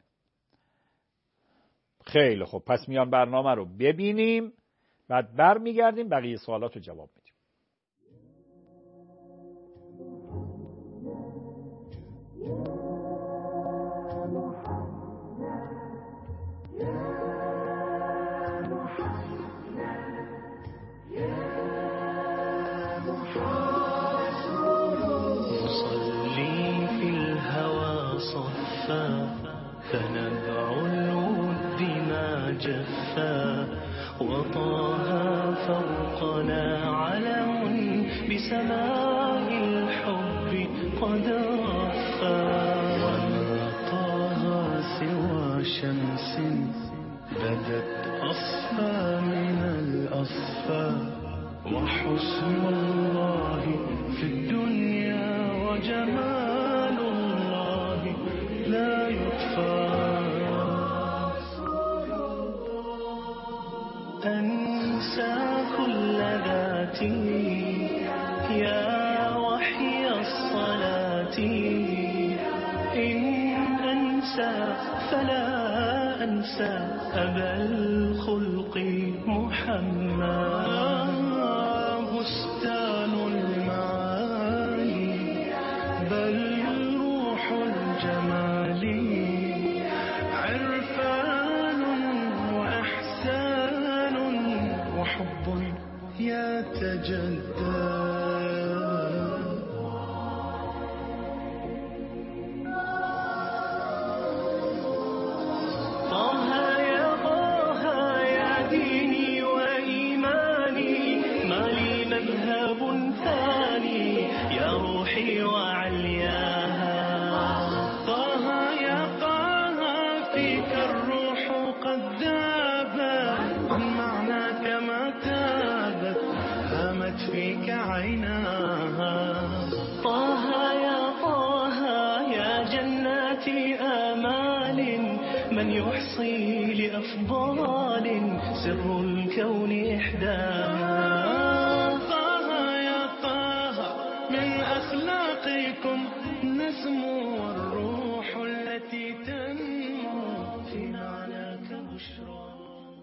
خیلی خوب، پس میان برنامه رو ببینیم، بعد بر میگردیم بقیه سوالات رو جواب میدیم. فنبع الود ما جفا وطاها فوقنا علم بسماء الحب قد رفا وما طاها سوى شمس بدت أصفى من الأصفى وحسن الله في الدنيا وجمال الله لا يطفى أنسى كل ذاتي يا وحي الصلاة إن أنسى فلا أنسى أبا الخلق محمد بستان المعالي بل روح الجمال عرفان وإحسان وحب يتجدد. من يحصي لأفضال سر الكون إحداها طه يا طه من أخلاقكم نسمو والروح التي تنمو في معناك بشرى.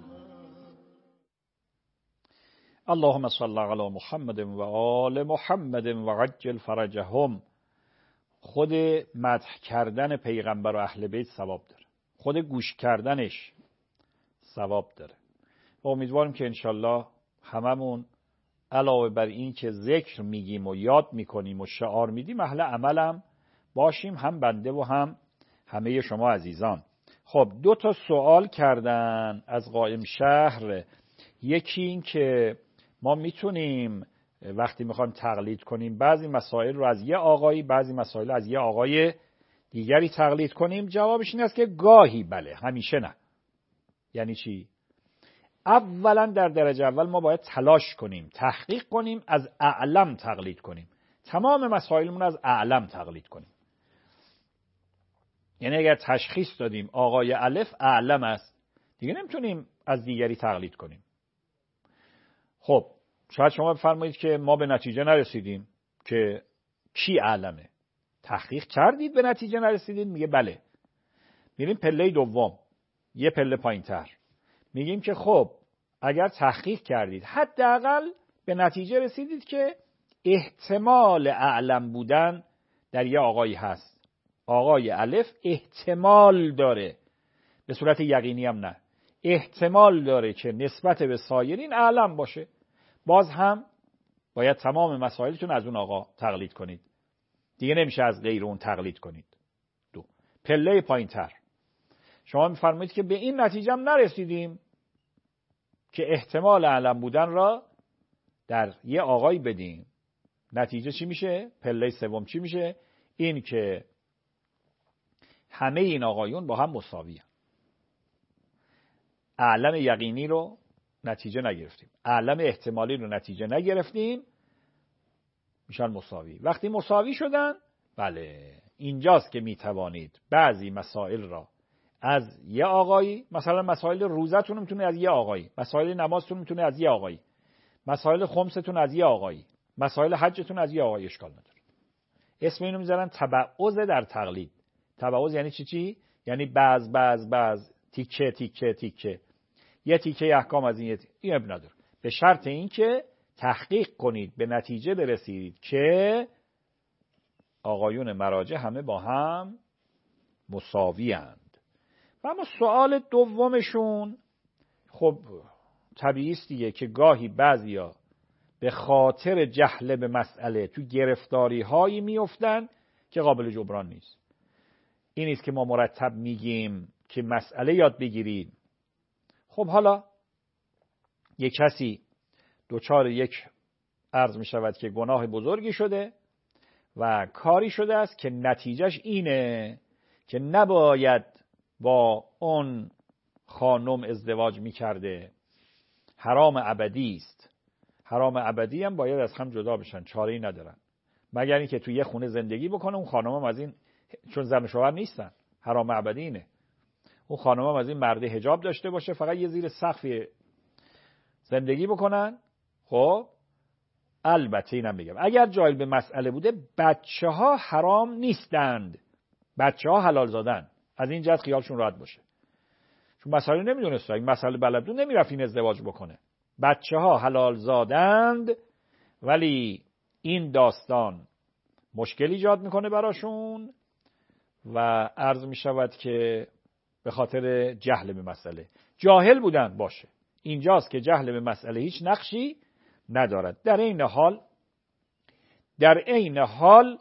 اللهم صل على محمد و آل محمد و عجل فرجهم. خود مدح کردن پیغمبر و اهل بیت ثواب داره، خود گوش کردنش ثواب داره. و امیدوارم که انشالله هممون علاوه بر این که ذکر میگیم و یاد میکنیم و شعار میدیم اهل عملم باشیم، هم بنده و هم همه شما عزیزان. خب دو تا سوال کردن از قائم شهر. یکی این که ما میتونیم وقتی میخوایم تقلید کنیم بعضی مسائل رو از یه آقایی بعضی مسائل از یه آقای دیگری تقلید کنیم. جوابش این است که گاهی بله، همیشه نه. یعنی چی؟ اولا در درجه اول ما باید تلاش کنیم، تحقیق کنیم، از اعلم تقلید کنیم. تمام مسائلمون از اعلم تقلید کنیم. یعنی اگر تشخیص دادیم آقای الف اعلم است، دیگه نمیتونیم از دیگری تقلید کنیم. خب شاید شما بفرمایید که ما به نتیجه نرسیدیم که کی اعلمه. تحقیق کردید به نتیجه نرسیدید؟ میگه بله. میریم پله دوم، یه پله پایین‌تر. میگیم که خب اگر تحقیق کردید حداقل به نتیجه رسیدید که احتمال اعلم بودن در یه آقایی هست. آقای الف احتمال داره، به صورت یقینی هم نه. احتمال داره که نسبت به سایرین اعلم باشه، باز هم باید تمام مسائلتون از اون آقا تقلید کنید، دیگه نمیشه از غیر اون تقلید کنید. دو، پله پایین تر شما میفرمایید که به این نتیجه هم نرسیدیم که احتمال اعلم بودن را در یه آقایی بدیم. نتیجه چی میشه؟ پله سوم چی میشه؟ این که همه این آقایون با هم مساوی هستند. اعلم یقینی رو نتیجه نگرفتیم، اعلم احتمالی رو نتیجه نگرفتیم، میشن مساوی. وقتی مساوی شدن، بله اینجاست که میتوانید بعضی مسائل را از یه آقایی، مثلا مسائل روزتون میتونه از یه آقایی، مسائل نمازتون میتونه از یه آقایی، مسائل خمستون از یه آقایی، مسائل حجتون از یه آقایی، اشکال نداره. اسم اینو میذارن تبعوض در تقلید. تبعوض یعنی چی چی؟ یعنی بعض بعض بعض تیکه تیکه تیکه، یه تیکه احکام از این یه تیکه. این اب نداره، به شرط اینکه تحقیق کنید، به نتیجه برسید که آقایون مراجع همه با هم مساوی اند. و اما سوال دومشون خب طبیعی است دیگه که گاهی بعضیا به خاطر جهل به مسئله تو گرفتاری هایی میافتن که قابل جبران نیست. این نیست که ما مرتب میگیم که مسئله یاد بگیرید. خب حالا یک کسی دوچار یک عرض می شود که گناه بزرگی شده و کاری شده است که نتیجهش اینه که نباید با اون خانم ازدواج می کرده، حرام ابدی است. حرام ابدی هم باید از هم جدا بشن، چاره‌ای ندارن مگر اینکه توی یه خونه زندگی بکنه. اون خانم هم از این، چون زن و شوهر نیستن، حرام ابدی اینه. اون خانم هم از این مرد حجاب داشته باشه، فقط یه زیر سقفی زندگی بکنن. خب البته اینم بگم اگر جایل به مسئله بوده، بچه ها حرام نیستند، بچه ها حلال زادن. از این جهت خیالشون راحت باشه، چون مسئله نمیدونست، این مسئله بلد بود نمیرفت این ازدواج بکنه. بچه ها حلال زادند، ولی این داستان مشکل ایجاد میکنه براشون و عرض میشود که به خاطر جهل به مسئله. جاهل بودن باشه، اینجاست که جهل به مسئله هیچ نقشی ندارد. در این حال در این حال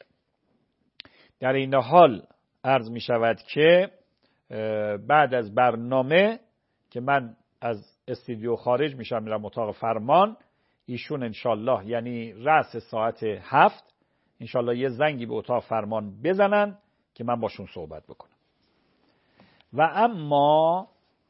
در این حال عرض می شود که بعد از برنامه که من از استودیو خارج میشم میرم اتاق فرمان، ایشون انشالله یعنی رأس ساعت هفت انشالله یه زنگی به اتاق فرمان بزنن که من باشون صحبت بکنم. و اما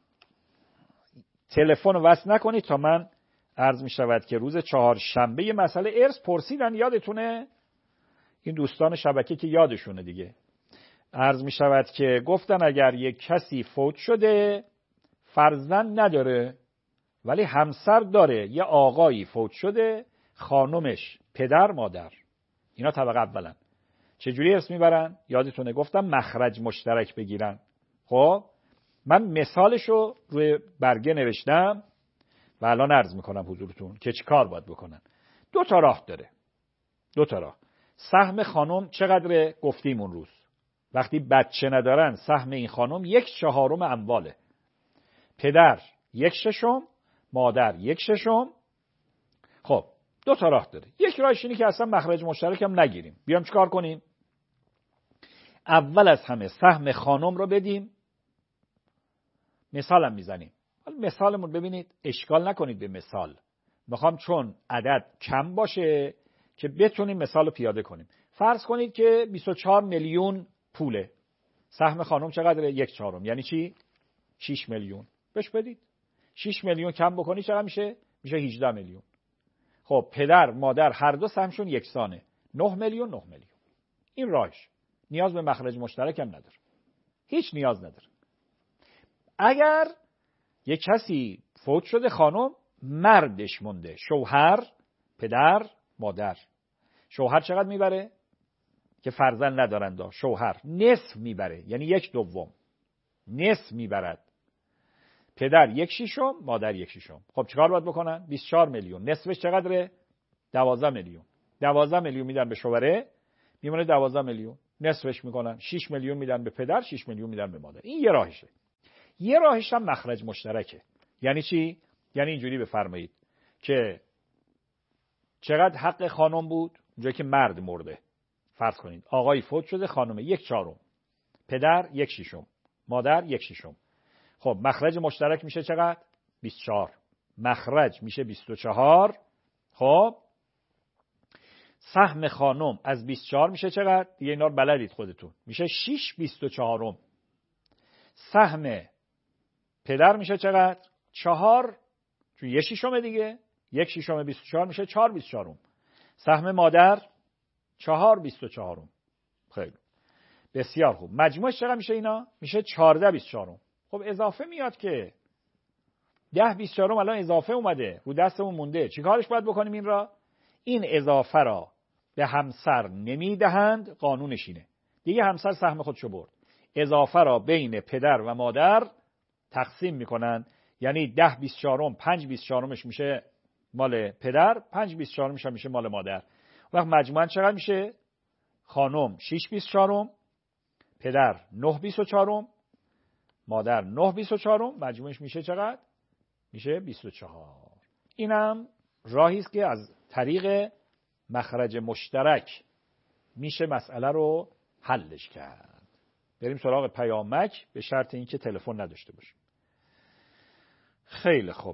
تلفن رو وصل نکنید تا من عرض می شود که روز چهارشنبه یه مسئله ارث پرسیدن، یادتونه؟ این دوستان شبکه که یادشونه دیگه. عرض می شود که گفتن اگر یک کسی فوت شده، فرزند نداره ولی همسر داره، یه آقایی فوت شده، خانمش پدر مادر، اینا طبقه اولن، چجوری ارث میبرن؟ یادتونه گفتم مخرج مشترک بگیرن. خب من مثالشو روی برگه نوشتم و الان عرض میکنم حضورتون که چی کار باید بکنن. دو تا راه داره، دو تا راه. سهم خانم چقدر گفتیم اون روز؟ وقتی بچه ندارن سهم این خانم یک چهارم امواله. پدر یک ششم، مادر یک ششم. خب دو تا راه داره. یک راهش اینه که اصلا مخرج مشترک هم نگیریم. بیام چیکار کنیم؟ اول از همه سهم خانم رو بدیم. مثالم میزنیم. مثالمون ببینید، اشکال نکنید به مثال. میخوام چون عدد کم باشه که بتونیم مثال رو پیاده کنیم. فرض کنید که بیست و چهار میلیون پوله. سهم خانم چقدره؟ یک چهارم. یعنی چی؟ شش میلیون. بهش بدید. شش میلیون کم بکنی چقدر میشه؟ میشه هجده میلیون. خب پدر مادر هر دو سهمشون یکسانه. نه میلیون نه میلیون. این راهش. نیاز به مخرج مشترک هم نداره. هیچ نیاز نداره. اگر یک کسی فوت شده، خانم مردش مونده، شوهر پدر مادر. شوهر چقدر میبره؟ که فرزند ندارند، شوهر نصف میبره، یعنی یک دوم نصف میبرد. پدر یک شیشم، مادر یک شیشم. خب چیکار باید بکنن؟ بیست و چهار میلیون نصفش چقدره؟ دوازده میلیون. دوازده میلیون میدن به شوهره، میمونه دوازده میلیون. نصفش میکنن شش میلیون میدن به پدر، شش میلیون میدن به مادر. این یه راهشه. یه راهش هم مخرج مشترکه. یعنی چی؟ یعنی اینجوری بفرمایید که چقدر حق خانم بود؟ اونجایی که مرد مرده، فرض کنید آقای فوت شده، خانم یک چهارم، پدر یک ششم، مادر یک ششم. خب مخرج مشترک میشه چقدر؟ بیست و چهار. مخرج میشه بیست و چهار. خب سهم خانم از بیست و چهار میشه چقدر؟ دیگه اینا رو بلدید خودتون. میشه شش بیست و چهارم. سهم پدر میشه چقدر؟ چهار، چون یک ششم دیگه، یک ششم بیست و چهار میشه چهار بیست و چهارم. سهم مادر چهار بیست و چهارم. خیلی بسیار خوب. مجموعش چقدر میشه اینا؟ میشه چهارده بیست و چهارم. خب اضافه میاد که ده بیست و چهارم الان اضافه اومده رو دستمون مونده. چی کارش باید بکنیم این را؟ این اضافه را به همسر نمیدهند، قانونش اینه. دیگه همسر سهم خودشو برد. اضافه را بین پدر و مادر تقسیم میکنن. یعنی ده بیست و چهارم، پنج بیست و چهارمش میشه مال پدر، پنج بیست و چهارمش هم میشه مال مادر. وقت مجموعاً چقدر میشه؟ خانم شش بیست و چهارم، پدر نه بیست و چهارم، مادر نه بیست و چهارم، مجموعش میشه چقدر؟ میشه بیست و چهار. اینم راهی است که از طریق مخرج مشترک میشه مسئله رو حلش کرد. بریم سراغ پیامک، به شرط اینکه تلفن نداشته باشیم. خیلی خوب.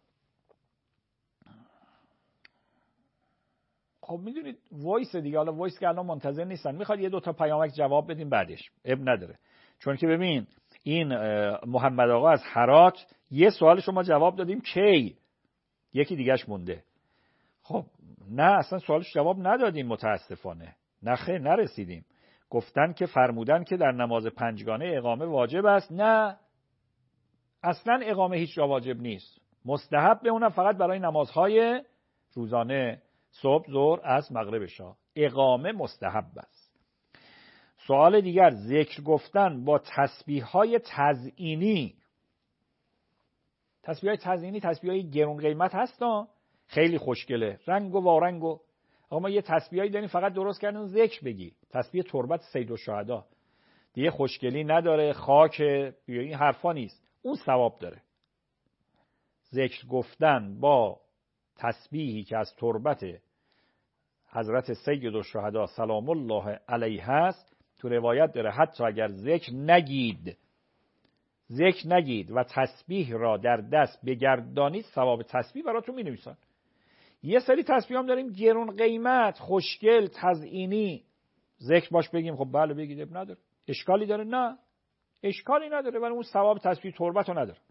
خب میدونید وایس دیگه، حالا وایس که الان منتظر نیستن، میخواد یه دو تا پیامک جواب بدیم بعدش، اب نداره. چون که ببین این محمد آقا از هرات یه سوال شما جواب دادیم کی، یکی دیگهش مونده. خب نه اصلا سوالش جواب ندادیم متاسفانه. نه خیر نرسیدیم. گفتن که فرمودن که در نماز پنجگانه اقامه واجب است. نه اصلا اقامه هیچ جا واجب نیست، مستحب به اونم فقط برای نمازهای روزانه، صبح، ظهر، عصر، مغرب، عشا. اقامه مستحب است. سوال دیگر، ذکر گفتن با تسبیح‌های تزیینی. تسبیح‌های تزیینی تسبیح‌های گرون قیمت هستن، خیلی خوشگله، رنگ و وارنگ و آقا ما یه تسبیحی داریم فقط درست کردن ذکر بگی، تسبیح تربت سید الشهدا، دیگه خوشگلی نداره، خاک، این حرفا نیست، اون ثواب داره. ذکر گفتن با تسبیحی که از تربت حضرت سید الشهدا سلام الله علیه هست، تو روایت داره حتی اگر ذکر نگید ذکر نگید و تسبیح را در دست بگردانید، ثواب تسبیح براتون می‌نویسن. یه سری تسبیح هم داریم گرون قیمت، خوشگل، تزیینی، ذکر باش بگیم خب بله بگید، اب نداره. اشکالی داره؟ نه اشکالی نداره، ولی اون ثواب تسبیح تربت رو نداره.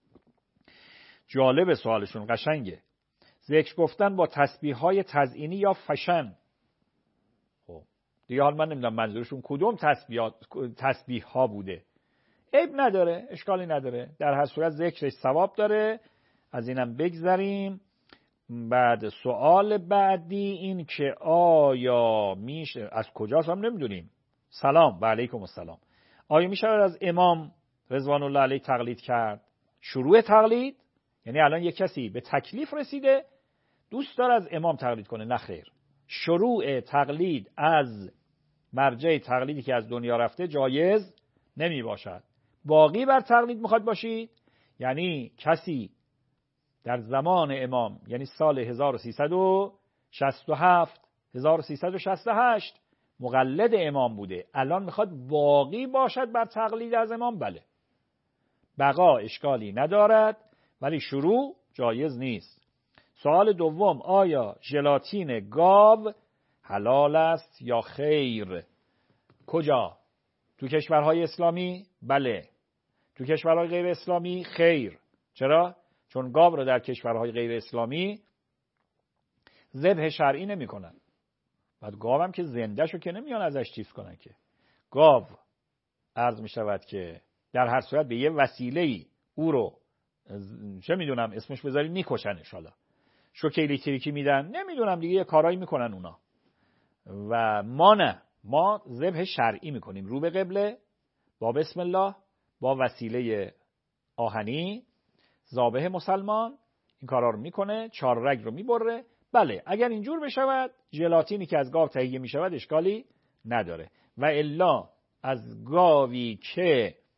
جالب سوالشون، قشنگه. ذکر گفتن با تسبیح‌های تزیینی یا فشن. خب دیگه حال من نمیدونم منظورشون کدوم تسبیحات تسبیح‌ها بوده. عیب نداره، اشکالی نداره، در هر صورت ذکرش ثواب داره. از اینم بگذریم. بعد سوال بعدی این که آیا میشه، از کجاست هم نمیدونیم. سلام و علیکم السلام. آیا میشه از امام رضوان الله علیه تقلید کرد؟ شروع تقلید یعنی الان یک کسی به تکلیف رسیده دوست داره از امام تقلید کنه؟ نه خیر. شروع تقلید از مرجع تقلیدی که از دنیا رفته جایز نمی باشد. باقی بر تقلید میخواد باشید یعنی کسی در زمان امام، یعنی سال هزار و سیصد و شصت و هفت هزار و سیصد و شصت و هشت مقلد امام بوده، الان میخواد باقی باشد بر تقلید از امام، بله بقا اشکالی ندارد، ولی شروع جایز نیست. سوال دوم، آیا ژلاتین گاو حلال است یا خیر؟ کجا؟ تو کشورهای اسلامی؟ بله. تو کشورهای غیر اسلامی خیر. چرا؟ چون گاو رو در کشورهای غیر اسلامی ذبح شرعی نمی کنن. بعد گاو هم که زنده شو که نمیان ازش چیز کنن که. گاو عرض می شود که در هر صورت به یه وسیله‌ای او رو چه میدونم اسمش بذارید میکشنش، حالا شوکه الکتریکی میدن، نمیدونم دیگه، یه کارایی میکنن اونا. و ما نه، ما ذبح شرعی میکنیم رو به قبله با بسم الله، با وسیله آهنی. ذابح مسلمان این کارا رو میکنه، چهار رگ رو میبره. بله اگر اینجور بشود ژلاتینی که از گاو تهیه میشود اشکالی نداره. و الا از گاوی که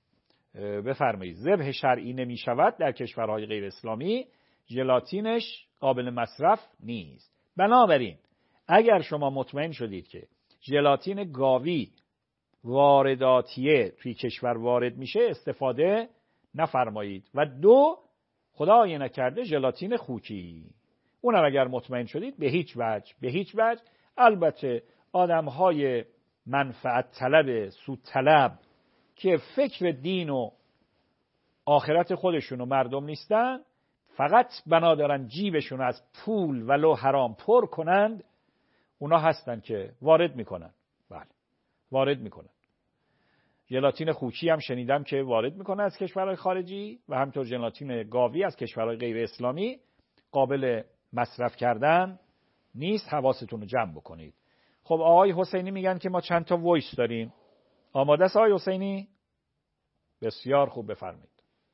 بفرمایید ذبح شرعی نمی شود در کشورهای غیر اسلامی، ژلاتینش قابل مصرف نیست. بنابراین اگر شما مطمئن شدید که ژلاتین گاوی وارداتیه توی کشور وارد میشه استفاده نفرمایید. و دو، خدای نکرده ژلاتین خوکی، اونم اگر مطمئن شدید به هیچ وجه به هیچ وجه. البته آدمهای منفعت طلب، سود طلب که فکر دین و آخرت خودشون و مردم نیستن، فقط بنا دارن جیبشون از پول ولو حرام پر کنند، اونا هستن که وارد میکنن. بله وارد میکنن. ژلاتین خوکی هم شنیدم که وارد میکنه از کشورهای خارجی و همینطور ژلاتین گاوی از کشورهای غیر اسلامی، قابل مصرف کردن نیست. حواستون رو جمع بکنید. خب آقای حسینی میگن که ما چند تا وایس داریم. آماده است آقای حسینی؟ بسیار خوب، بفرمایید.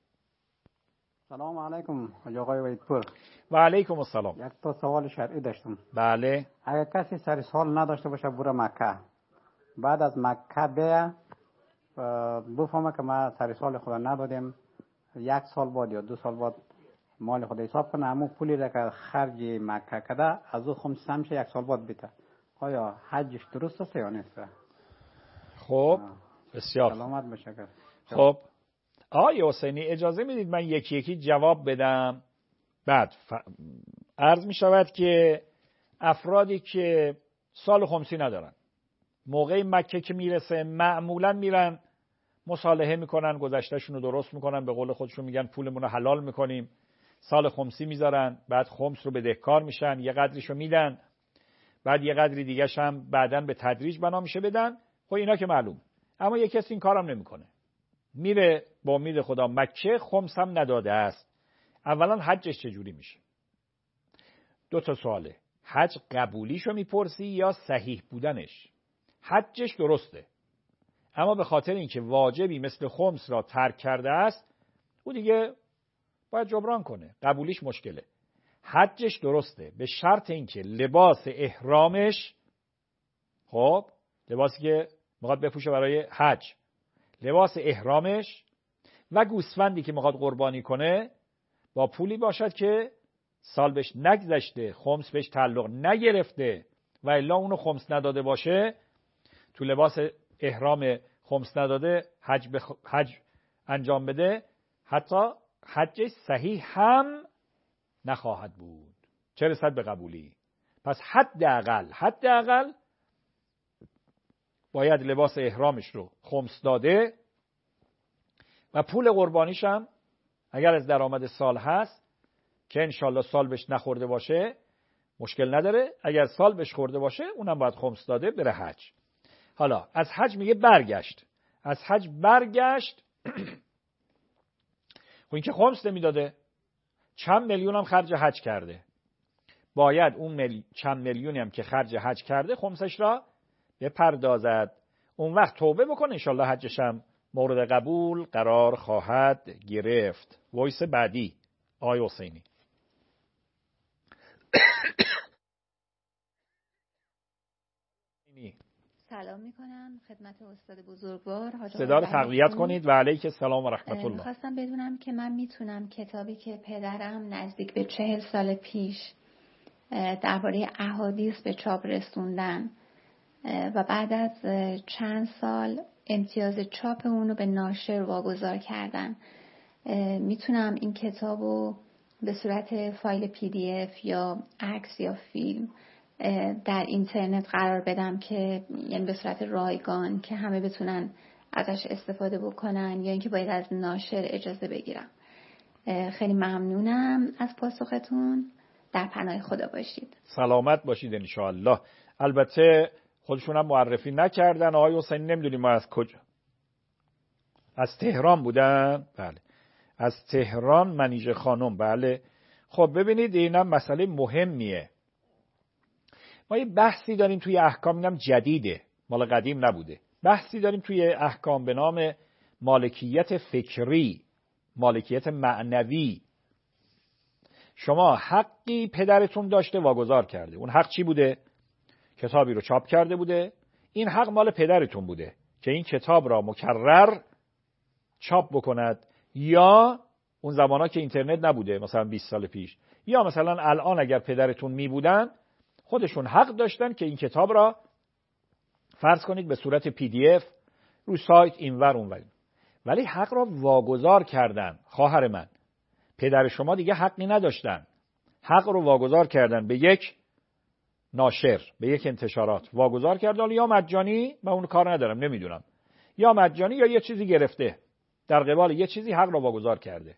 سلام علیکم حاج آقای وحیدپور. و علیکم السلام. یک تا سوال شرعی داشتم. بله. اگر کسی سر سال نداشته باشه بره مکه، بعد از مکه بیا بفهمه که ما سر سال خدا ندادیم، یک سال بعد یا دو سال بعد مال خدا حساب کنه، همون پولی را که خرج مکه کرده از او خمس همشه یک سال بعد بیته، آیا حجش درست است یا نیست؟ خب بسیار سلامت باشه. خب آقای حسینی اجازه میدید من یکی یکی جواب بدم. بعد ف... عرض می شود که افرادی که سال خمسی ندارن موقع مکه که میرسه معمولا میرن مصالحه میکنن، گذشتهشون رو درست میکنن، به قول خودشون میگن پولمون رو حلال میکنیم، سال خمسی میذارن، بعد خمس رو بدهکار میشن، یه قدریشو میدن، بعد یه قدری دیگه‌ش هم بعداً به تدریج بنا میشه بدن. خب اینا که معلوم. اما یه کسی این کارم نمیکنه، میره با امید خدا مکه، خمس هم نداده است. اولا حجش چجوری میشه؟ دو تا سواله. حج قبولیشو میپرسی یا صحیح بودنش؟ حجش درسته، اما به خاطر اینکه واجبی مثل خمس را ترک کرده است، او دیگه باید جبران کنه. قبولیش مشکله. حجش درسته به شرط اینکه لباس احرامش، خب لباسی که میخواد بپوشه برای حج، لباس احرامش و گوسفندی که میخواد قربانی کنه با پولی باشد که سال بهش نگذشته، خمس بهش تعلق نگرفته، و الا اونو خمس نداده باشه، تو لباس احرام خمس نداده حج, بخ... حج انجام بده، حتی حجش صحیح هم نخواهد بود، چه رسد به قبولی. پس حداقل حداقل باید لباس احرامش رو خمس داده و پول قربانیش هم اگر از درآمد سال هست که انشالله سال بهش نخورده باشه مشکل نداره، اگر سال بهش خورده باشه اونم باید خمس داده بره حج. حالا از حج میگه برگشت، از حج برگشت خب این که خمس نمیداده، چند میلیون هم خرج حج کرده، باید اون ملی... چند میلیونی هم که خرج حج کرده خمسش را بپردازد. اون وقت توبه بکنه، انشالله حجش هم مورد قبول قرار خواهد گرفت. وایس بعدی آقای حسینی. سلام میکنم خدمت استاد بزرگوار. صدا رو تقویت کنید. و علیک السلام و رحمت الله. میخواستم بدونم که من میتونم کتابی که پدرم نزدیک به چهل سال پیش درباره احادیث به چاپ رسوندن و بعد از چند سال امتیاز چاپ اونو به ناشر واگذار کردن، میتونم این کتابو به صورت فایل پی دی اف یا عکس یا فیلم در اینترنت قرار بدم که یعنی به صورت رایگان که همه بتونن ازش استفاده بکنن، یا اینکه باید از ناشر اجازه بگیرم؟ خیلی ممنونم از پاسختون. در پناه خدا باشید. سلامت باشید انشاءالله. البته خودشون هم معرفی نکردن. آقای حسینی نمیدونیم ما از کجا، از تهران بودن؟ بله از تهران. منیژه خانم. بله خب ببینید اینم مسئله مهمیه. ما یه بحثی داریم توی احکام، اینم جدیده مال قدیم نبوده، بحثی داریم توی احکام به نام مالکیت فکری، مالکیت معنوی. شما حقی پدرتون داشته واگذار کرده، اون حق چی بوده؟ کتابی رو چاپ کرده بوده، این حق مال پدرتون بوده که این کتاب را مکرر چاپ بکند، یا اون زمانا که اینترنت نبوده مثلا بیست سال پیش، یا مثلا الان اگر پدرتون می بودن خودشون حق داشتن که این کتاب را فرض کنید به صورت پی دی اف رو سایت اینور اونور، ولی حق را واگذار کردن. خواهر من، پدر شما دیگه حقی نداشتن، حق رو واگذار کردن به یک ناشر، به یک انتشارات واگذار کردن، یا مجانی، من اون کار ندارم نمیدونم، یا مجانی یا یه چیزی گرفته در قبال یه چیزی حق رو واگذار کرده.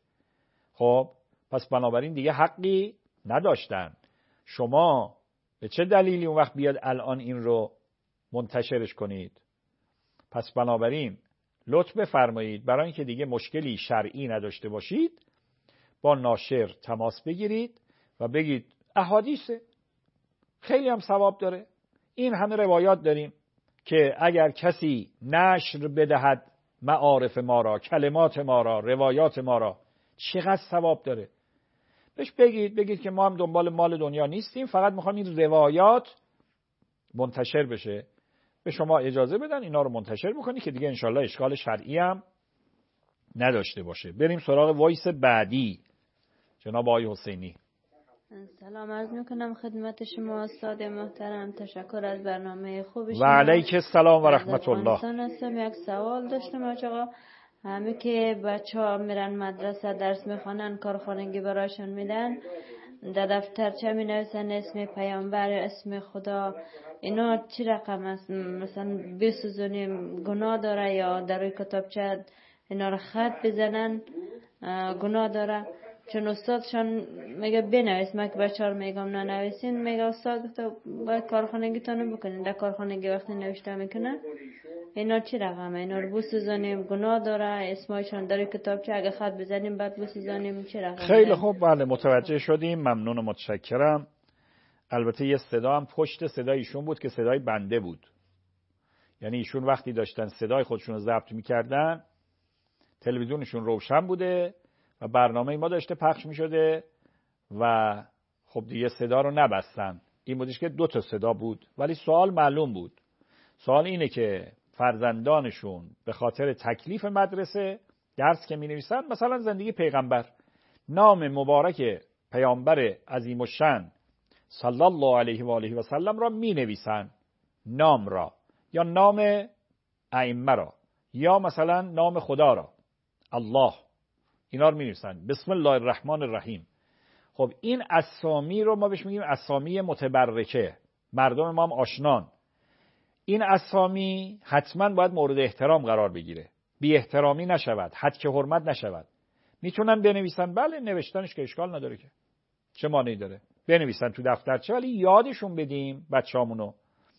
خب پس بنابراین دیگه حقی نداشتن. شما به چه دلیلی اون وقت بیاد الان این رو منتشرش کنید؟ پس بنابراین لطف بفرمایید برای اینکه دیگه مشکلی شرعی نداشته باشید با ناشر تماس بگیرید و بگید احادیثه، خیلی هم ثواب داره، این همه روایات داریم که اگر کسی نشر بدهد معارف ما را، کلمات ما را، روایات ما را، چقدر ثواب داره. بهش بگید بگید که ما هم دنبال مال دنیا نیستیم، فقط میخوام این روایات منتشر بشه، به شما اجازه بدن اینا رو منتشر بکنی که دیگه انشالله اشکال شرعی هم نداشته باشه. بریم سراغ وایس بعدی. جناب آقای حسینی. سلام عرض میکنم خدمت شما استاد محترم، تشکر از برنامه خوب شما. و علیک السلام و رحمت الله. هستم. یک سوال داشتم آقا، همه که بچه ها میرن مدرسه درس میخوانن، کارخانگی برایشون میدن، در دفترچه می نویسن اسم پیامبر، اسم خدا، اینا چی رقم است؟ مثلا بسوزونیم گناه داره یا در روی کتابچه اینا رو خط بزنن گناه داره؟ چون استادشان میگه بنویس، من که بچه ها رو میگم ننویسین، میگه استاد باید کارخانگی تانو بکنین، در کارخانگی وقتی نوشته میکنن اینا چی رقمه؟ اینا رو بسوزانیم گناه داره؟ اسمایشان در کتابچه اگه خط بزنیم بعد بسوزانیم چی رقمه؟ خیلی خوب، بله متوجه شدیم، ممنون و متشکرم. البته یه صدا هم پشت صدای ایشون بود که صدای بنده بود، یعنی ایشون وقتی داشتن صدای خودشون رو ضبط میکردن تلویزیونشون روشن بوده و برنامه ما داشته پخش میشده و خب دیگه صدا رو نبستن. این بودش که دو تا صدا بود، ولی سوال معلوم بود. سوال اینه که فرزندانشون به خاطر تکلیف مدرسه درس که می نویسن، مثلا زندگی پیغمبر، نام مبارک پیامبر عظیم الشان صلی الله علیه و آله و سلم را می نویسن، نام را یا نام ائمه را یا مثلا نام خدا را، الله، اینا رو می نویسن، بسم الله الرحمن الرحیم. خب این اسامی رو ما بهش میگیم اسامی متبرکه، مردم ما هم آشنان. این اسامی حتما باید مورد احترام قرار بگیره، بی احترامی نشود، حد که حرمت نشود. میتونن بنویسن، بله نوشتنش که اشکال نداره، که چه مانعی داره بنویسن تو دفترچه، ولی یادشون بدیم بچه‌امونو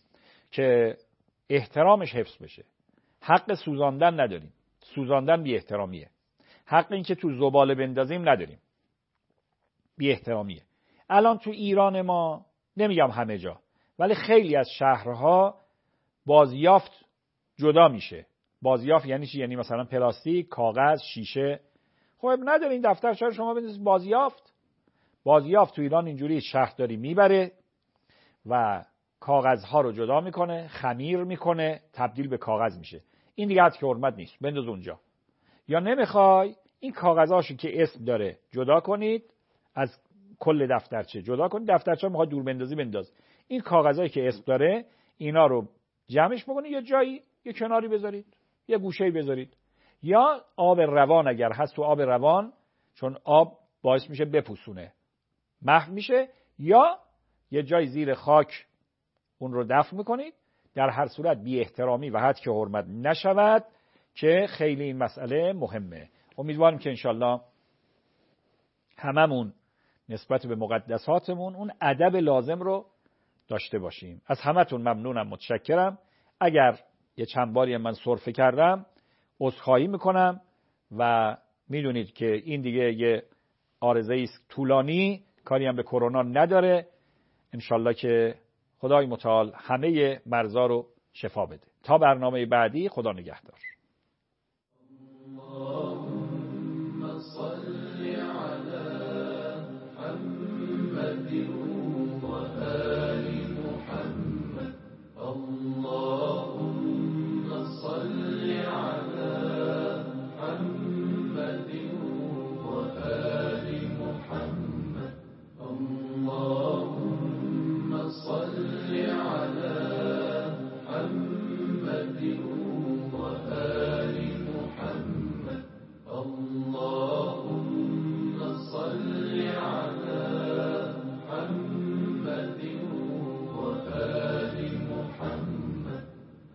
که احترامش حفظ بشه. حق سوزاندن نداریم، سوزاندن بی احترامیه. حق این که تو زباله بندازیم نداریم، بی احترامیه. الان تو ایران ما، نمیگم همه جا، ولی خیلی از شهرها بازیافت جدا میشه. بازیافت یعنی چی؟ یعنی مثلا پلاستیک، کاغذ، شیشه. خب ندارین دفترچه شما بندازید بازیافت. بازیافت تو ایران اینجوری شهرداری میبره و کاغذها رو جدا میکنه، خمیر میکنه، تبدیل به کاغذ میشه. این دیگه حد که حرمت نیست، بنداز اونجا. یا نمیخوای این کاغذاشو که اسم داره جدا کنید، از کل دفترچه جدا کنید. دفترچه میخواد دور بندازی بنداز. این کاغذایی که اسم داره اینا رو جمعش بکنید، یه جایی یه کناری بذارید، یه گوشه‌ای بذارید. یا آب روان اگر هست، تو آب روان، چون آب باعث میشه بپوسونه، محو میشه، یا یه جای زیر خاک اون رو دفن میکنید. در هر صورت بی احترامی و حد که حرمت نشود، که خیلی این مسئله مهمه. امیدواریم که انشالله هممون نسبت به مقدساتمون اون ادب لازم رو داشته باشیم. از همتون ممنونم، متشکرم. اگر یه چند باری من سرفه کردم عذرخواهی میکنم و میدونید که این دیگه یه عارضه است طولانی، کاری هم به کرونا نداره. انشالله که خدای متعال همه مرضا رو شفا بده. تا برنامه بعدی، خدا نگهدار.